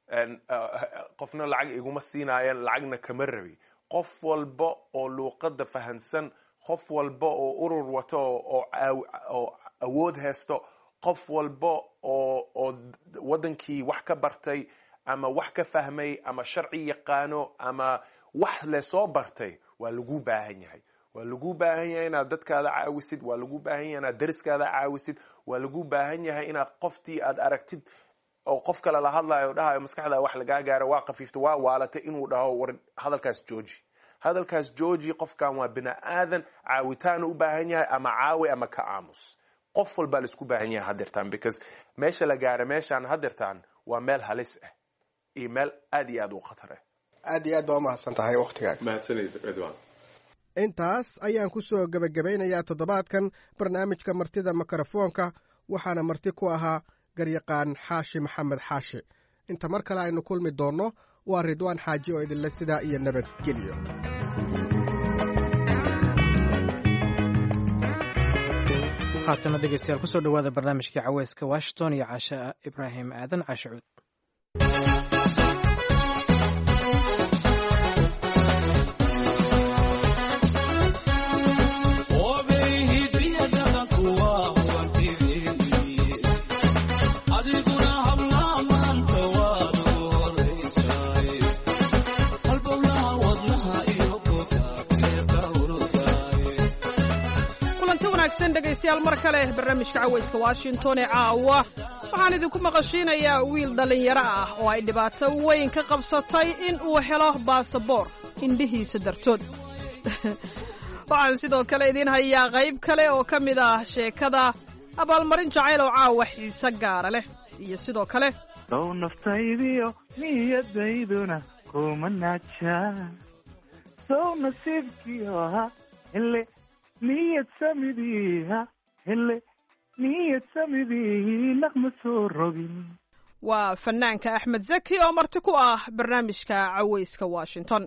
S15: qofna lacag iguma siinaayeen, lacagna kama rabi. qof walba oo luuqadda fahansan, qof walba oo urur wato oo awood haysto, qof walba oo waddankii wax ka bartay ama wax ka fahmay ama sharci yaqaano ama wax le soo bartay, waa lagu baahan yahay. waa lagu baahan yahay inaad dadkaada caawisid, waa lagu baahan yahay inaad dariskaada caawisid, waa lagu baahan yahay inaad qoftii aad aragtid oo qof kale la hadlayo dhahayo maskaxda wax lagaa gaaro, waa qafiifto, waa waalatay, inuu dhaho war hadalkaas jooji. qofkan waa bini aadan, caawitaan u baahan yahay, ama caawi ama ka aamus. qof walba la isku baahan yahay hadirtaan, because meesha la gaaro meeshaan hadirtaan waa meel halis ah iyo meel aad iyo aad u khatar ah.
S14: aad iyo aad baa umahadsan tahay waqtigaaga.
S15: mahadsanid Ridwan.
S13: intaas ayaan ku soo gebagabeynayaa toddobaadkan barnaamijka martida mikrofoonka, waxaana marti ku ahaa garyaqaan xaashi maxamed xaashi. inta mar kale aynu kulmi doonno, waa Ridwaan Xaaji oo idinle sidaa iyo nabadgelyo.
S1: haatana dhegeystayaal kusoo dhawaada barnaamijkii caweyska Washington iyo Caasha Ibraahim Aadan Caasha Cuud.
S16: dhegaystayaal mar kale barnaamijka caweyska Washington ee caawa waxaan idinku maqashiinayaa wiil dhalinyaro ah oo ay dhibaato weyn ka qabsatay in uu helo baasaboor indhihiisa dartood. waxaan sidoo kale idiin hayaa qayb kale oo ka mid ah sheekada abaalmarin jacayl oo caawa xiise gaara leh iyo sidoo kale
S17: dow naftaydiyo niyadayduna kuma naajaa sow nasiibkiiha hele niyad samidiiha hele niyad samidii naqma soo rogin
S16: waa fanaanka axmed zaki oo marti ku ah barnaamijka cawayska washington.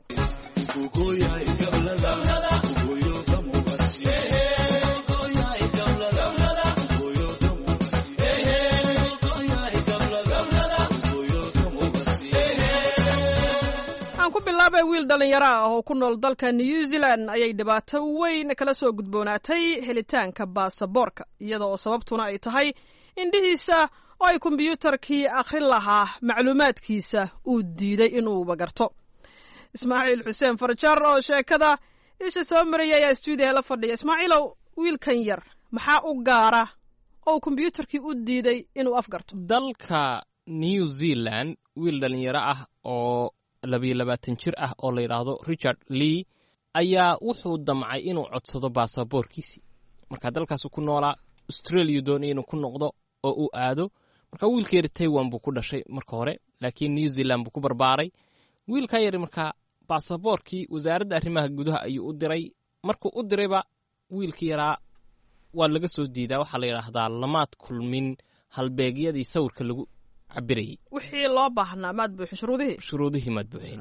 S16: ku bilaabay wiil dhallinyaro ah oo ku nool dalka New Zealand ayay dhibaato weyn kala soo gudboonaatay helitaanka baasaboorka iyada oo sababtuna ay tahay indhihiisa oo ay kombiyuutarkii akhrin lahaa macluumaadkiisa uu diiday inuu bagarto. Ismaaciil Xuseen Farjar oo sheekada isha soo mariyay ayaa stuudiga la fadhiya. Ismaaciilow, wiilkan yar maxaa u gaara oo kombiyuutarkii u diiday inuu afgarto?
S18: dalka New Zealand wiil dhallinyaro ah oo 22 jir ah oo la yiraahdo Richard Lee ayaa wuxuu damcay inuu codsado baasaboorkiisii. Marka dalkaas ku noolaa Australia doonay inuu ku noqdo oo uu aado. Marka wiilka yar Taiwan buu ku dhashay marka hore, laakiin New Zealand buu ku barbaaray. Wiilka yar marka baasaboorkii wasaaradda arrimaha gudaha ayuu u diray. Markuu u dirayba wiilka yaraa waa laga soo diidaa, waxa la yiraahdaa lamaad kulmin halbeegyadii sawirka lagu cabirayay.
S16: wixii loo baahnaa maad buuxin
S18: shuruudihii maad buuxin.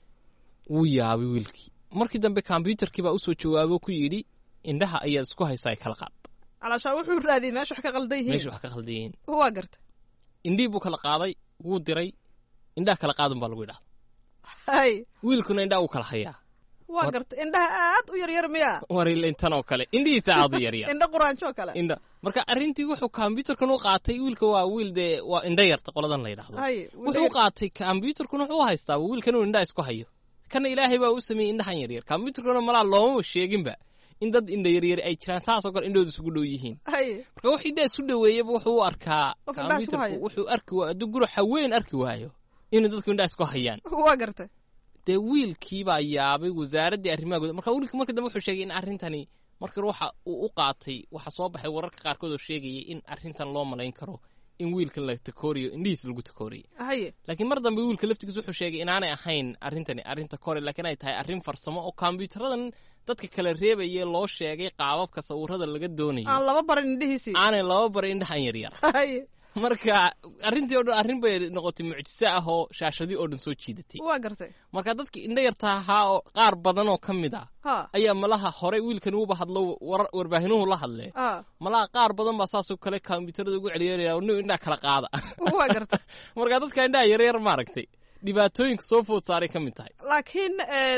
S18: wuu yaabay wiilkii. Markii dambe kombiyuutarkii baa u soo jawaabo ku yidhi indhaha ayaad isku haysaa kala qaad.
S16: Calaasha wuxuu raadiyay meesha wax ka qaldan yihiin. Waa gartay.
S18: Indhii buu kala qaaday, wuu diray. Indhaha kala qaadan baa lagu yidhaahdaa. wiilkuna indhaha uu kala hayaa.
S16: waa gartay. Indhaha aad u yaryar miyaa?
S18: Waril intan oo kale. Indhihiisa aad u yaryar.
S16: Indha quraanjo kale.
S18: Marka arrintii wuxuu kombiyuutarkan u qaatay wiilka waa wiil waa indha yarta qoladan la yiraahdo. Wuxuu qaatay kombiyuutarkan wuxuu haystaa wiilkan uu indhaha isku hayo. Kana Ilaahay baa u sameeyay indhahan yaryar. Kombiyuutarkana malaa looma sheeginba in dad indha yaryar ay jiraan taas oo kale indhoodu isugu dhow yihiin. Marka wixii dad isku dhaweeyay wuxuu u arkaa kombiyuutarku wuxuu arki waa duguro haween arki waayo inuu dadku indhaha isku hayaan.
S16: Waa gartay.
S18: De wiilkii baa yaabay wasaaradda arrimaha gudaha. Marka wiilkii markii dambe wuxuu sheegay in arrintani markii waxa uu u qaatay waxa soo baxay wararka qaarkood oo sheegayay in arrintan loo malayn karo in wiilkan la takooriyo indhihiisa lagu takooriyo. Laakiin mar dambe wiilka laftigiisa wuxuu sheegay inaanay ahayn arrintani arrinta koori, laakiin ay tahay arrin farsamo oo kombiyuutaradan dadka kala reebayay loo sheegay qaababka sawirada laga doonayo.
S16: aan laba barin indhihiisii.
S18: aanay laba barin indhahan yaryar. marka arrintii oo dhan arrin bay noqotay mucjiso ah oo shaashadii oo dhan soo jiidatay.
S16: waa gartay.
S18: marka dadkii indha yarta ahaa oo qaar badan oo ka mid ah ayaa malaha hore wiilkan uuba hadlo warbaahinuhu la hadlee. malaha qaar badan baa saasoo kale kombiyuutarada ugu celiyeenaya inuu indhaha kala qaada.
S16: waa gartay.
S18: marka dadka indhaha yaryar maaragtay dhibaatooyinka soo food saaray ka mid tahay.
S16: laakiin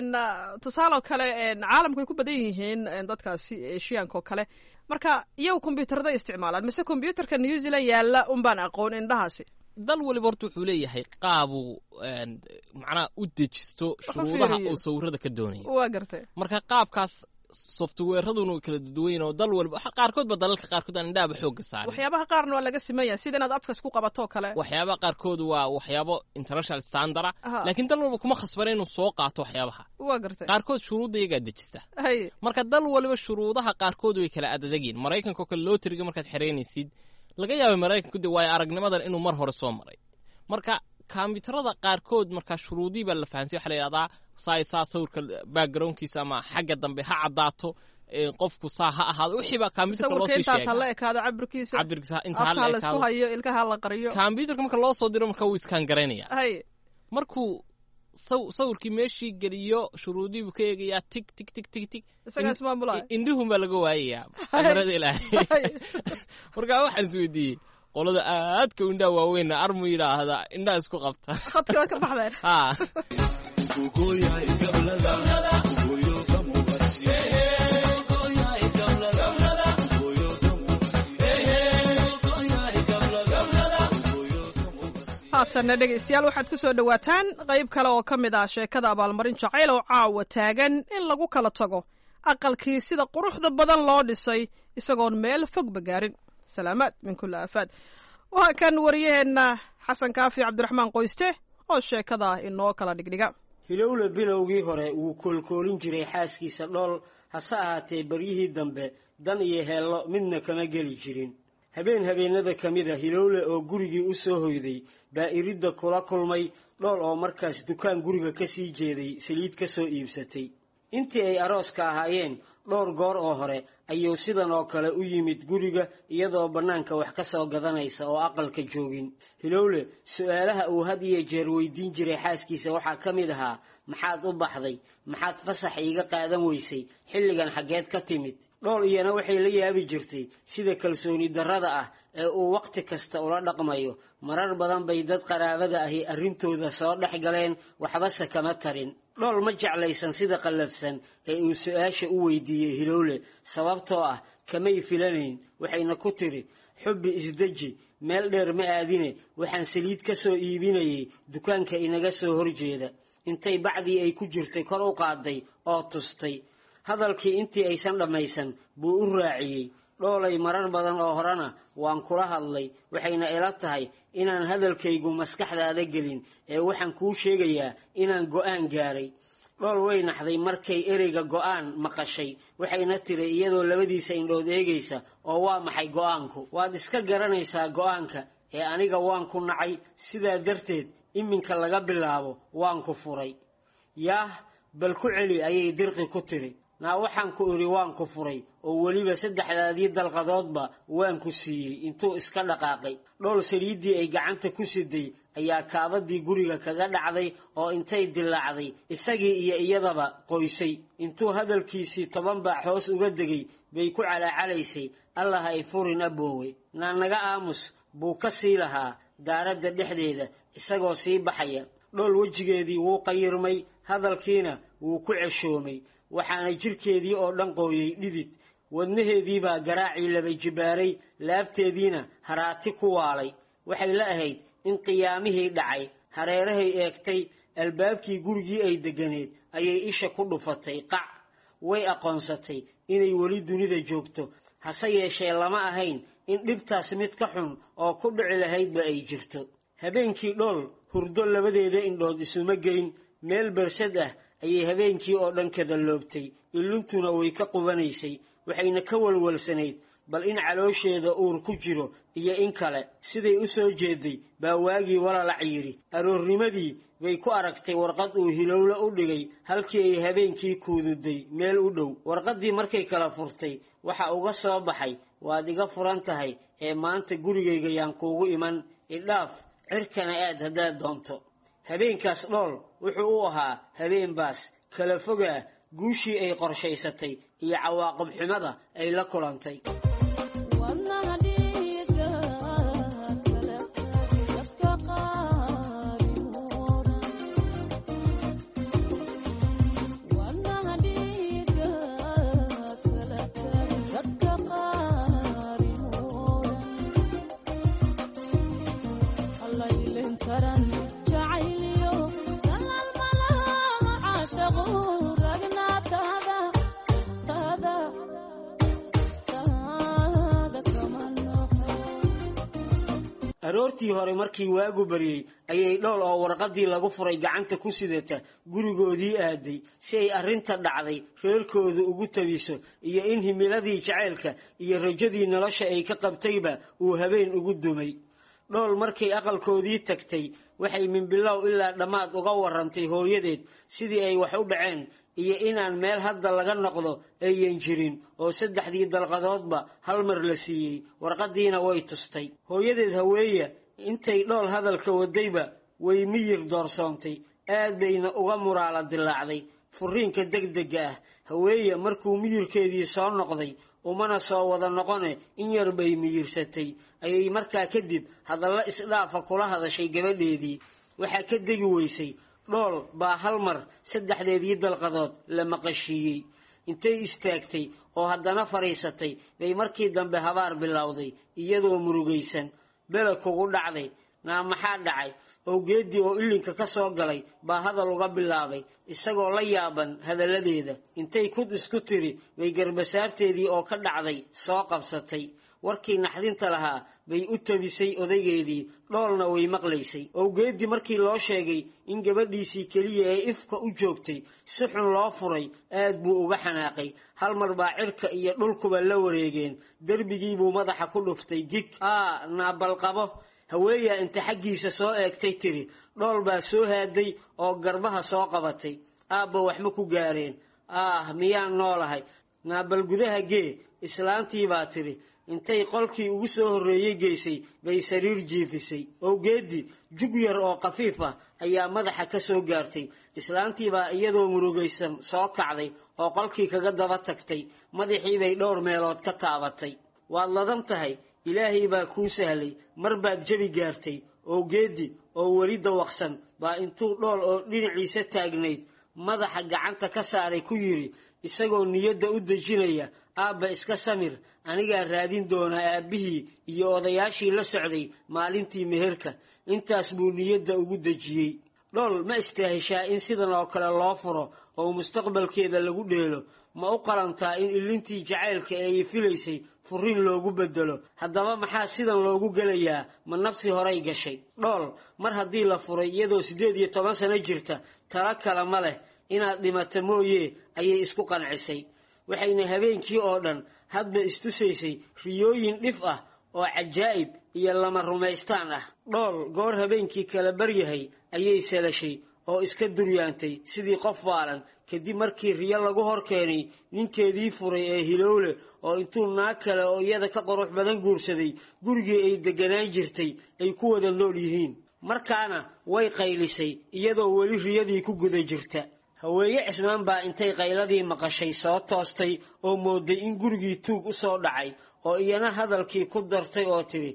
S16: tusaaloo kale caalamku ay ku badan yihiin dadkaasi Asiyaanka oo kale. marka iyagu kombiyuutarada isticmaalaan mise kombiyuutarka New Zealand yaalla baan aqoon indhahaasi.
S18: dal waliba horta wuxuu leeyahay qaabu macnaha u dejisto shuruudaha oo sawirada ka doonaya.
S16: waa gartay.
S18: marka qaabkaas softwareaduna kala duwan oo dal walba qaarkood ba dalalka qaarkood aan indhaha xooga saaray.
S16: waxyaabaha qaarna waa laga sameeyaa sida inaad afkas ku qabato kale.
S18: waxyaabaha qaarkood waa waxyaabo international standard laakiin dal walba kuma khasbana inuu soo qaato waxyaabaha.
S16: waa gartay.
S18: qaarkood shuruuda iyaga dejista. marka dal waliba shuruudaha qaarkood way kala adadageen. Mareykanka kale loo tiriga markaad xireenaysid laga yaabay Mareykanku way aragnimadan inuu mar hore soo maray. marka kombiyuutarada qaarkood marka shuruudii baa la fahansiyo waxa la yiraahdaa saa sawirka backgroundkiisa ama xagga dambe ha cadaato qofku saa ha ahaado wixii baa kombiyuutarka loo sii sheegay.
S16: sawirka la ekaado cabirkiisa inta la ekaado hayo ilkaha la qariyo.
S18: kombiyuutarka marka loo soo diro marka uu iskaan garanaya. markuu sawirkii meeshii geliyo shuruudii buu ka eegayaa tig tig tig tig tig
S16: isagaas maamulay
S18: indhuhu baa laga waayayaa amarada Ilaahay. marka waxaan isweydiiyey qolada aadka indhaha waaweyn armu yiraahda indhaha isku qabta
S16: khadka ka baxdeen. haatanna dhegaystayaal waxaad ku soo dhowaataan qayb kale oo ka mid ah sheekada abaalmarin jacayl oo caawa taagan in lagu kala tago aqalkii sida quruxda badan loo dhisay isagoon meel fogba gaarin. salaamaad min kulli aafaad. waa kan wariyaheenna xasan kaafi cabdiraxmaan qoyste oo sheekada inoo kala dhigdhiga.
S5: hilowle bilowgii hore wuu koolkoolin jiray xaaskiisa dhool hase ahaatee baryihii dambe dan iyo heello midna kama geli jirin habeenada ka mid a Hilowle oo gurigii u soo hoyday baa iridda kula kulmay Dhool oo markaas dukaan guriga ka sii jeeday saliid ka soo iibsatay intii ay arooska ahaayeen dhowr goor oo hore ayuu sidan oo kale u yimid guriga iyadoo banaanka wax ka soo gadanaysa oo aqalka joogin Hilowle su'aalaha uu had iyo jeer weydiin jiray xaaskiisa waxaa ka mid ahaa maxaad u baxday maxaad fasax iiga qaadan weysay xilligan xageed ka timid Dhool iyana waxay la yaabi jirtay sida kalsooni darrada ah ee uu waqti kasta ula dhaqmayo marar badan bay dad qaraabada ahi arrintooda soo dhex galeen waxba se kama tarin Dhool ma jeclaysan sida qallafsan ee uu su'aasha u weydiiyay Hilowle sababtoo ah kamay filanayn waxayna ku tiri xubbi isdaji meel dheer ma aadine waxaan saliid ka soo iibinayay dukaanka inaga soo horjeeda intay bacdii ay ku jirtay kor u qaaday oo tustay hadalkii intii aysan dhamaysan buu u raaciyay Dhoolay marar badan oo horena waan kula hadlay waxayna ila tahay inaan hadalkaygu maskaxdaada gelin ee waxaan kuu sheegayaa inaan go'aan gaaray Dhool way naxday markay ereyga go'aan maqashay waxayna tiri iyadoo labadiisa indhood eegaysa oo waa maxay go'aanku waad iska garanaysaa go'aanka ee aniga waan ku nacay sidaa darteed iminka laga bilaabo waan ku furay yaah bal ku celi ayay dirqi ku tiri naa waxaan ku iri waan ku furay oo waliba saddexdaadii dalqadoodba waan ku siiyay intuu iska dhaqaaqay Dhool saliidii ay gacanta ku siday ayaa kaabadii guriga kaga dhacday oo intay dilaacday isagii iyo iyadaba qoysay intuu hadalkiisii 10 baac hoos uga degay bay ku calaacalaysay Allah ay furin aboowe naga aamus buu ka sii lahaa daaradda dhexdeeda isagoo sii baxaya Dhool wajigeedii wuu qayirmay hadalkiina wuu ku ceshoomay waxaana jirkeedii oo dhan qooyay dhidid wadnaheedii baa garaacii laba jibaaray laabteediina haraati ku waalay waxay la ahayd in qiyaamihii dhacay hareerahay eegtay albaabkii gurigii ay deganeed ayay isha ku dhufatay qac way aqoonsatay inay weli dunida joogto hase yeeshee lama ahayn in dhibtaas mid ka xun oo ku dhici lahaydba ay jirto habeenkii Dhool hurdo labadeeda indhood isuma geyn meel barsad ah ayay habeenkii oo dhan kada loobtay iluntuna way ka qubanaysay waxayna ka walwalsanayd bal in caloosheeda uur ku jiro iyo in kale siday u soo jeeday baa waagii walalac yiri aroornimadii bay ku aragtay warqad uu Hilowle u dhigay halkii ay habeenkii kuududay meel u dhow warqadii markay kala furtay waxa uga soo baxay waad iga furan tahay ee maanta gurigayga yaan kuugu iman idhaaf cirkana aad hadaad doonto habeenkaas Dhool wuxuu u ahaa habeen baas kala fogaa guushii ay qorshaysatay iyo cawaaqib xumada ay la kulantay aroortii hore markii waagu bariyay ayay Dhool oo warqadii lagu furay gacanta ku sidata gurigoodii aaday si ay arinta dhacday reerkooda ugu tabiso iyo in himiladii jaceylka iyo rajadii nolosha ay ka qabtayba uu habeen ugu dumay Dhool markay aqalkoodii tagtay waxay min bilow ilaa dhamaad uga warantay hooyadeed sidii ay wax u dhaceen iyo inaan meel hadda laga noqdo ayaan jirin oo saddexdii dalqadoodba hal mar la siiyay warqadiina way tustay hooyadeed Haweeye intay Dhool hadalka wadayba way miyir doorsoontay aad bayna uga muraala dilaacday furiinka degdega ah Haweeye markuu miyirkeedii soo noqday umana soo wada noqone in yar bay miyirsatay ayay markaa kadib hadalla isdhaafa kula hadashay gabadheedii waxa ka degi weysay Dhool baa hal mar saddexdeedii dalqadood la maqashiiyay intay istaagtay oo haddana fariisatay bay markii dambe habaar bilowday iyadoo murugaysan bela kugu dhacday naa maxaa dhacay oo geedii oo ilinka ka soo galay baa hadal uga bilaabay isagoo la yaaban hadalladeeda intay kud isku tiri way garbasaarteedii oo ka dhacday soo qabsatay warkii naxdinta lahaa bay u tabisay odaygeedii dhoolna way maqlaysay owgeeddii markii loo sheegay in gabadhiisii keliya ee ifka u joogtay si xun loo furay aad buu uga xanaaqay hal mar baa cirka iyo dhulkuba la wareegeen derbigiibuu madaxa ku dhuftay gig naabalqabo haweeyaa inta xaggiisa soo eegtay tiri dhool baa soo haaday oo garbaha soo qabatay aabba wax ma ku gaareen miyaan noolahay naabal gudaha gee islaantii baa tiri intay qolkii ugu soo horreeyey geysay bay sariir jiifisay owgeeddii jug yar oo khafiif ah ayaa madaxa ka soo gaartay islaantii baa iyadoo murugaysan soo kacday oo qolkii kaga daba tagtay madaxii bay dhowr meelood ka taabatay waad ladan tahay ilaahay baa kuu sahlay mar baad jebi gaartay owgeeddii oo weli dawaqsan baa intuu dhool oo dhinaciisa taagnayd madaxa gacanta ka saaray ku yidhi isagoo niyadda u dejinaya aabba iska samir anigaa raadin doonaa aabbihii iyo odayaashii la socday maalintii meherka intaas buu niyadda ugu dejiyey dhool ma istaahishaa in sidan oo kale loo furo oo mustaqbalkeeda lagu dheelo ma u qalantaa in ilintii jacaylka ee ay filaysay furiin loogu bedelo haddaba maxaa sidan loogu gelayaa ma nabsi horay gashay dhool mar haddii la furay iyadoo 18 sano jirta tala kale ma leh inaad dhimata mooye ayay isku qancisay waxayna habeenkii oo dhan hadba istusaysay riyooyin dhif ah oo cajaa'ib iyo lama rumaystaan ah dhool goor habeenkii kala baryahay ayay salashay oo iska duryaantay sidii qof waalan kadib markii riyo lagu hor keenay ninkeedii furay ee hilowle oo intuu naag kale oo iyada ka qurux badan guursaday gurigii ay deganaan jirtay ay ku wada nool yihiin markaana way qaylisay iyadoo weli riyadii ku guda jirta haweeye cismaan baa intay qayladii maqashay soo toostay oo mooday in gurigii tuug u soo dhacay oo iyana hadalkii ku dartay oo tiri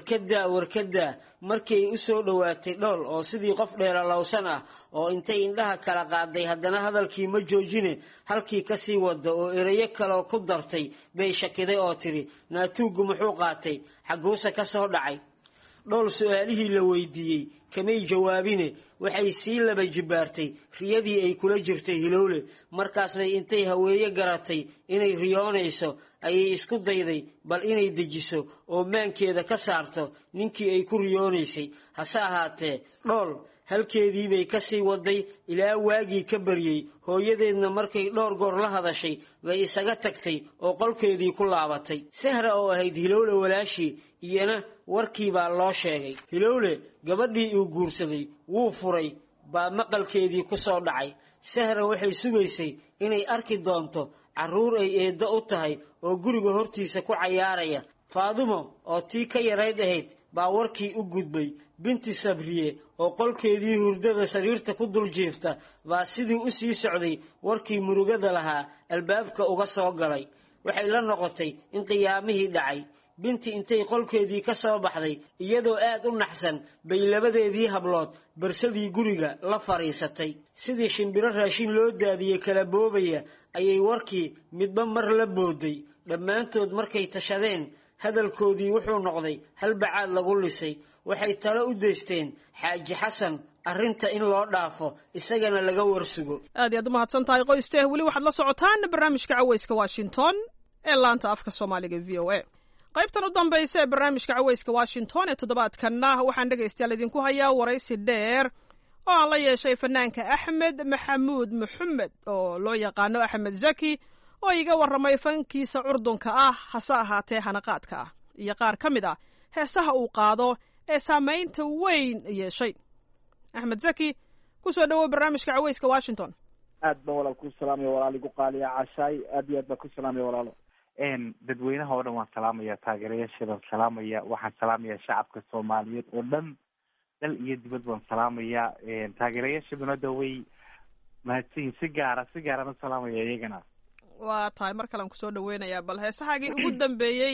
S5: warkadaa markii ay u soo dhowaatay dhool oo sidii qof dheelalowsan ah oo intay indhaha kala qaaday haddana hadalkii ma joojine halkii ka sii wada oo erayo kaloo ku dartay bay shakiday oo tiri naatuuggu muxuu qaatay xaguuse ka soo dhacay dhool su'aalihii la weydiiyey kamay jawaabine waxay sii laba jibaartay riyadii ay kula jirtay hilowle markaas bay intay haweeye garatay inay riyoonayso ayay isku dayday bal inay dejiso oo maankeeda ka saarto ninkii ay ku riyoonaysay hase ahaatee dhool halkeedii bay ka sii waday ilaa waagii ka baryey hooyadeedna markay dhowr goor la hadashay bay isaga tagtay oo qolkeedii ku laabatay sahra oo ahayd hilowle walaashii iyana warkii baa loo sheegay hilowle gabadhii uu guursaday wuu furay baa maqalkeedii ku soo dhacay sahra waxay sugaysay inay arki doonto carruur ay eeddo u tahay oo guriga hortiisa ku cayaaraya faadumo oo tii ka yarayd ahayd baa warkii u gudbay binti sabriye oo qolkeedii hurdada sariirta ku dul jiifta baa sidii u sii socday warkii murugada lahaa albaabka uga soo galay waxay la noqotay in qiyaamihii dhacay binti intay qolkeedii ka soo baxday iyadoo aad u naxsan bay labadeedii hablood barsadii guriga la fadhiisatay sidii shimbiro raashin loo daadiyey kala boobaya ayay warkii midba mar la booday dhammaantood markay tashadeen hadalkoodii wuxuu noqday halbacaad lagu lisay waxay talo u deysteen xaaji xasan arrinta in loo dhaafo isagana laga warsugo
S16: aad iyaad u mahadsan tahay qoyste weli waxaad la socotaan barnaamijka cawayska washington ee laanta afka soomaaliga v o a qaybtan u dambaysa ee barnaamijka cawayska washington ee toddobaadkanna waxaan dhegaystayaal idinku hayaa waraysi dheer oo aan la yeeshay fanaanka axmed maxamuud maxamed oo loo yaqaano axmed zaki oo iga warramay fankiisa curdunka ah hase ahaatee hanaqaadka ah iyo qaar ka mid ah heesaha uu qaado ee saamaynta weyn yeeshay axmed zaki ku soo dhawow barnaamijka cawayska washington
S17: aad baan walaal ku salaamaya walaaligu qaaliya cashaay aad iyo aad baan ku salaamaya walaalo dadweynaha oo dhan waan salaamaya taageerayaashadaan salaamaya waxaan salaamaya shacabka soomaaliyeed oo dhan dal iyo dibad baan salaamaya taageerayaashaduna da way mahadsanyihin si gaaraan u salaamaya iyagana
S16: waa tahay mar kalean kusoo dhaweynayaa bal heesahaagii ugu dambeeyey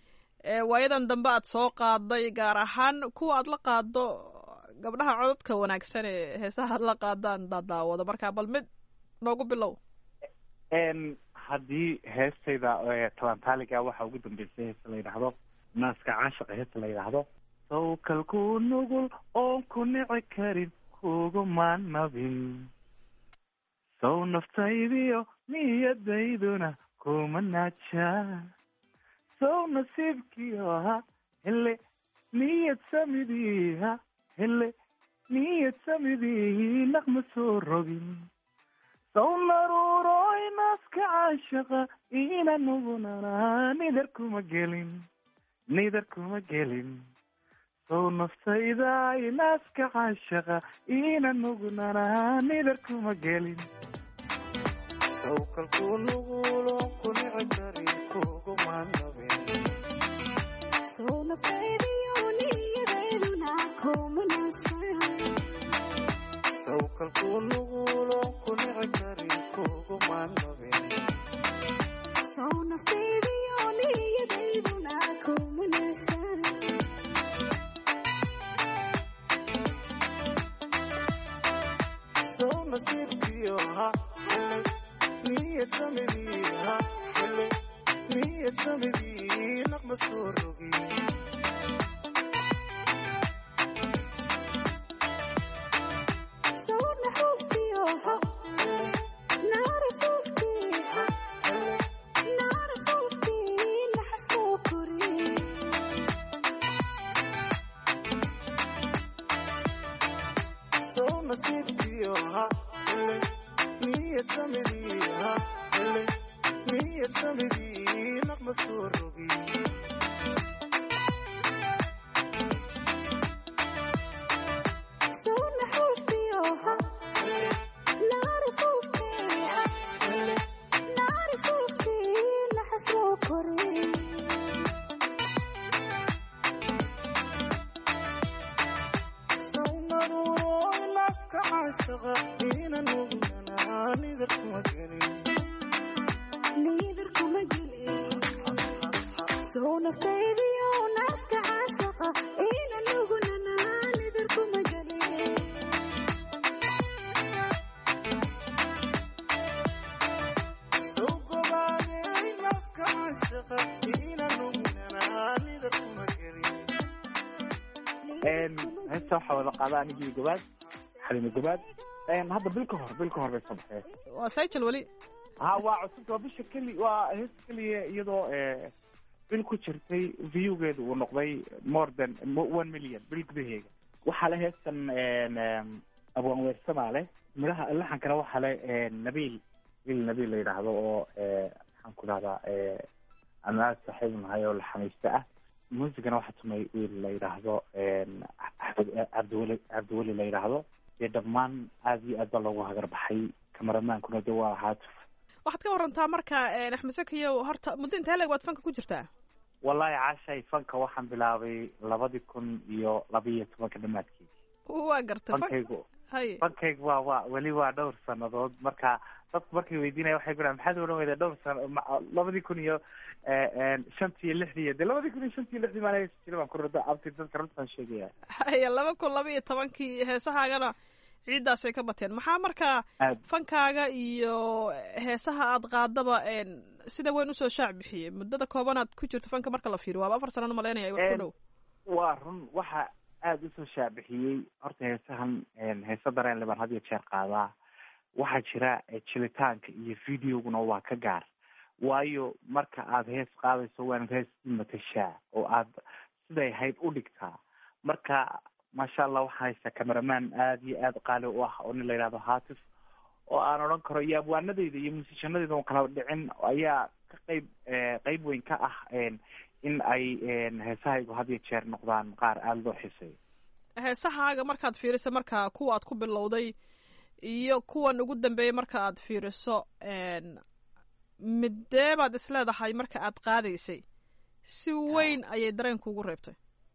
S16: waayadan dambe aad soo qaaday gaar ahaan kuwa aad la qaado gabdhaha codadka wanaagsan ee heesaha aad la qaadaan daadaawado markaa bal mid noogu bilow
S17: haddii heestayda talantaaliga waxaa ugu dambeysay heesta la yidhaahdo naaska caashiqa heesta la yidhaahdo sawkalku nugul oon ku nici karin kuguma nabin sow naftaydiyo niyadayduna kuma naja sow nasiibkiiha hele niyad samidiiha hele niyad samidii naqma soo rogin sow naruuroy naaska caashaqa ina nugunana nidar kuma gelin sow naftayday naaska caashaqa ina nugunana nidar kuma gelin
S19: sow kalkuu nugulo kunici kari kuguma nabin sow naftaydiyo niyadeeduna kuma nasan sow kalkuu nugulo kunici kari kuguma nabin sow naftaydiyo niyadeeduna kuma nasan sow nasiibkiyo ha hele niyad samidii ha hele niyad samidii naqma soo rogi sow naxuustiyo ha hele naarafuuftii ha hele naarafuuftii naxaskuu kori sow nasiibkiyo ha hele niyad samidii ha hele niyad samidii naqma soo rogi sow naxuustiyo ha hele naarafuuftii ha hele naarafuuftii naxaskuu kori sow naruuroy naaska caashaqa ina nugunana nidar kuma gelin sow naftaydiyo naaska caashaqa ina nugunana nidar kuma gelin sow gobaaday naaska caashaqa ina nugunana nidar kuma gelin
S17: heesta waxaa wada qaada anigii gobaad xalimo gobaad hadda bil ka hor bay soo baxeen
S16: waa cycle weli
S17: ha waa cusubta waa bisha waa heesta keliya iyadoo bil ku jirtay viewgeedu uu noqday more than 1 million bil gudaheega waxaa le heestan abwaan weersamaa leh midhaha laxankana waxaa le nabiil la yidhaahdo oo maxaan ku dhahdaa aan aad saaxiib nahay oo laxamiista ah muusigana waxaa tumay wiil la yidhaahdo cabdiweli la yidhaahdo dee dhammaan aad iyo aad baa loogu hagar baxay kameramaankuna de waa haatuf
S16: waxaad ka warantaa marka axmed sakiyow horta muddo intee leeg waad fanka ku jirtaa
S17: wallahi caashay fanka waxaan bilaabay 2012 dhamaadkii
S16: waa gartay
S17: fankaygu waa weli waa dhowr sanadood marka dadku markay weydiinaya waxay ku dhahan maxaad odhan weydaa dhowr sano 2005 iyo 6 de 2005 maana jira baan ku rada abti dadka runtaan sheegaya
S16: haya 2012 heesahaagana ciiddaasay ka bateen maxaa markaa fankaaga iyo heesaha aad qaadaba sida weyn usoo shaac bixiyey muddada koobanaad ku jirto fanka marka la fiiriyo waaba 4 sano malaynaya wax ku dhow
S17: waa run waxa aada usoo shaac bixiyey horta heesahan heesa dareen lebaan had iyo jeer qaadaa waxaa jira jilitaanka iyo videoguna waa ka gaar waayo marka aad hees qaadayso waanad hees matashaa oo aad siday hayd u dhigtaa marka maasha allah waxaa haysta cameraman aada iyo aada qaali u ah oo nin la yidhahdo haatif oo aan odhan karo iyo abwaanadeyda iyo musiishanadeyda oo kala dhicin ayaa ka qeyb weyn ka ah in ay heesahaygu had iyo jeer noqdaan qaar aada loo xiseeyo
S16: heesahaaga markaad fiiriso marka kuwa aad ku bilowday iyo kuwan ugu dambeeyey marka aad fiiriso midee baad isleedahay marka aad qaadaysay si weyn ayay dareenkuugu reebtay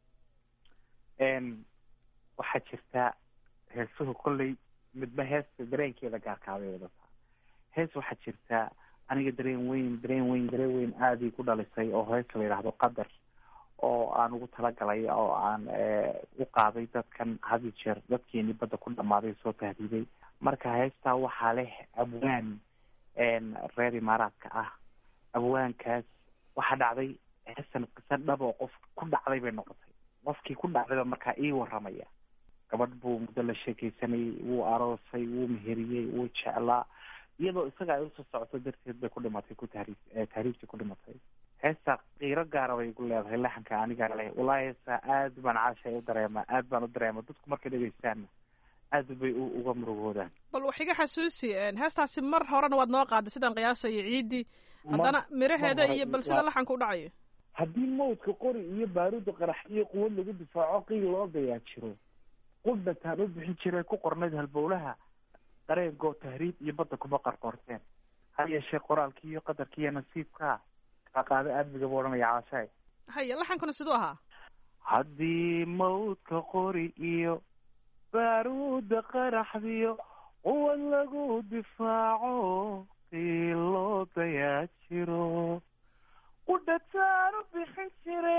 S17: waxaa jirta heesuhu kolley midba heesta dareenkeeda gaarkaabay wadataa hees waxaa jirta aniga dareen weyn aadii ku dhalisay oo hees la yidhaahdo qadar oo aan ugu talagalay oo aan u qaaday dadkan had iyo jeer dadkeenii badda ku dhamaaday soo tahdiiday marka heestaa waxaa leh abwaan reer imaaraadka ah abwaankaas waxaa dhacday heestan qiso dhab oo qof ku dhacday bay noqotay qofkii ku dhacdayba markaa ii waramaya gabadh buu muddo la sheekaysanayay wuu aroosay wuu meheriyey wuu jeclaa iyadoo isaga ay usoo socoto darteed bay ku dhimatay tahriibtii ku dhimatay heestaa qiiro gaara bay igu leedahay laxanka anigaa leh wallaahi heestaa aad baan caashay u dareemaa aad baan u dareemaa dadku markay dhegeystaanna aad bay uga murugoodaan
S16: bal wax iga xasuusi heestaasi mar horena waad noo qaaday sidaan qiyaasayo ciidii haddana miraheeda iyo bal sida laxanka u dhacayo
S17: haddii mawdka qori iyo baaruudda qarax iyo quwad lagu difaaco qiil loo dayaa jiro qudhataan u bixin jiray ku qornayd halbowlaha dareenkoo tahriib iyo badda kuma qarqoorteen ha yeeshee qoraalkii iyo qadarkii iyo nasiibkaa qaado aadmiga buu odhanaya caashaay
S16: haya laxankuna siduu ahaa
S17: haddii mawdka qori iyo baaruudda qaraxdiyo quwad lagu difaaco qiil loo dayaa jiro qudhataan u bixin jire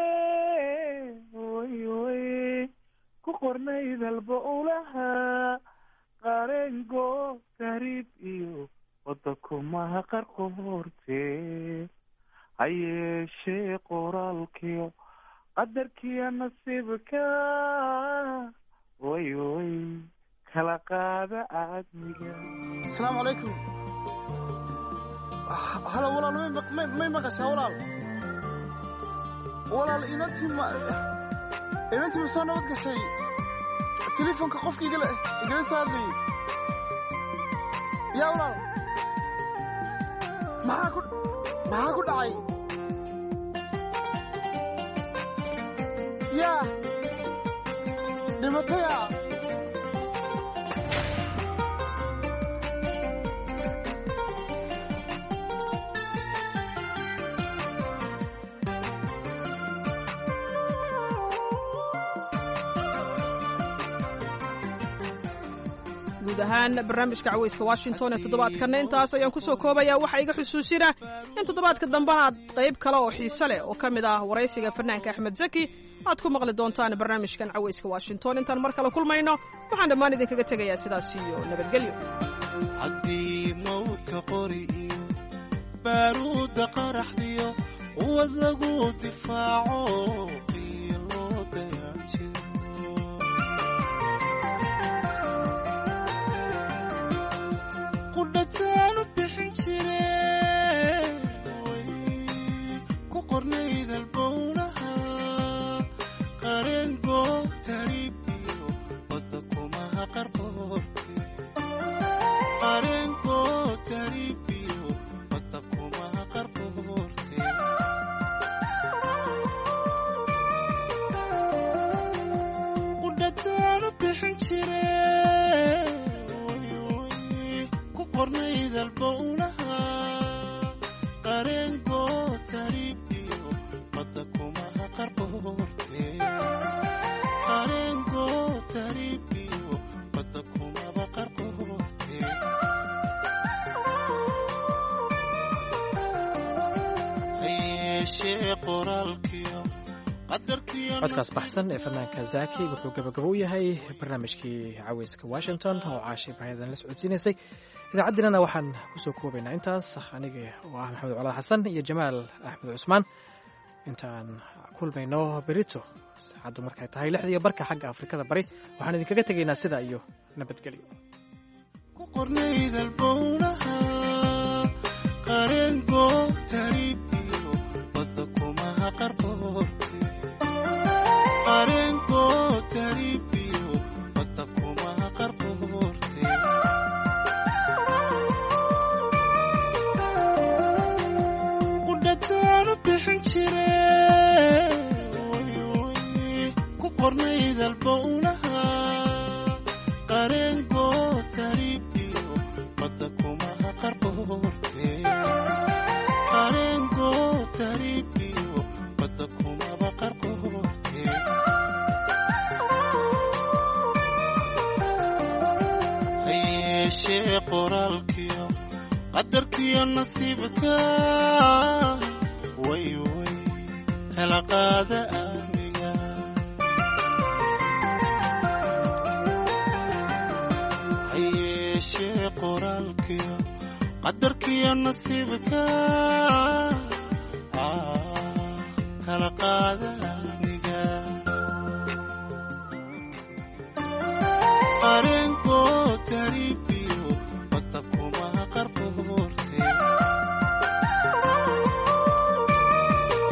S17: way ku qornayd halbowlaha qareengo tahriib iyo wadda kumaha qarqoortee ha yeeshee qoraalkiyo qadarkiyo nasiibka way kala qaada aadmiga.
S20: asalaamu calaykum. halo walaal may maqashaa walaal inantii ma soo nabad gashay telefoonka qofka igala soo hadlayay yaa walaal maxaa ku dhacay yaa dhimataya
S16: guud ahaan barnaamijka caweyska washington ee toddobaadkanna intaas ayaan ku soo koobayaa waxaa iga xusuusina in toddobaadka dambena aad qayb kale oo xiise leh oo ka mid ah waraysiga fanaanka axmed zaki aad ku maqli doontaan barnaamijkan caweyska washington intaan mar kale kulmayno waxaan dhammaan idinkaga tegayaa sidaas iyo nabadgelyo
S19: haddii mawdka qori iyo baaruudda qaraxdiyo quwad lagu difaaco qiiloo dayaa jiro qudhataan u bixin jire way ku qornayd halbowlaha qareengo tahriib iyo wadda kumaha qarqoorte qareengo tahriib iyo wadda kumaha qarqoorte qudhataan u bixin jire qornayd halbowlaha qareengo tahriib iyo wadda kumaha qarqoorte qareengo tahriib iyo wadda kumaba qarqoorte ha yeeshee qoraalkiyo
S1: codkaas baxsan ee fanaanka zaki wuxuu gabagabo u yahay barnaamijkii caweyska washington oo caashay bahayadan la socodsiinaysay idaacaddeenana waxaan kusoo koobaynaa intaas aniga oo ah maxamed colaad xasan iyo jamaal axmed cusmaan intaan kulmayno berito saacaddu markay tahay 6:00 xagga afrikada bari waxaan idinkaga tegaynaa sidaa iyo nabadgelyo
S19: ku qornayd halbowlaha qareengo tahriib iyo wadda kumaha qarqoorte qareengo tahriib iyo wadda kumaha qarqoorte qudhataan u bixin jire way ku qornayd halbowlaha qareengo tahriib iyo wadda kumaha qarqoorte qareengo tahriib iyo wadda kumaba qarqoorte ha yeeshee qoraalkiyo qadarkiyo nasiibka way kala qaada aadmiga ha yeeshee qoraalkiyo qadarkiyo nasiibka kala qaada aadmiga qareengo tahriib iyo wadda kumaha qarqoorte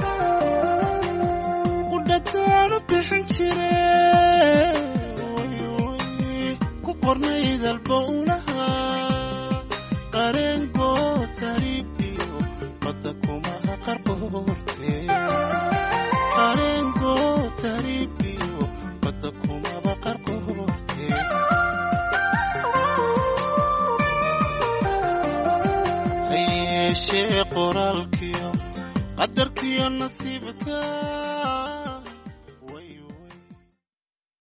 S19: qornayd albowlaha qarengo taribiyo badda kumaha qarqoorte qarengo taribiyo badda kumaba qarqoorte yeeshee qoraalkiyo qadarkiyo nasiibka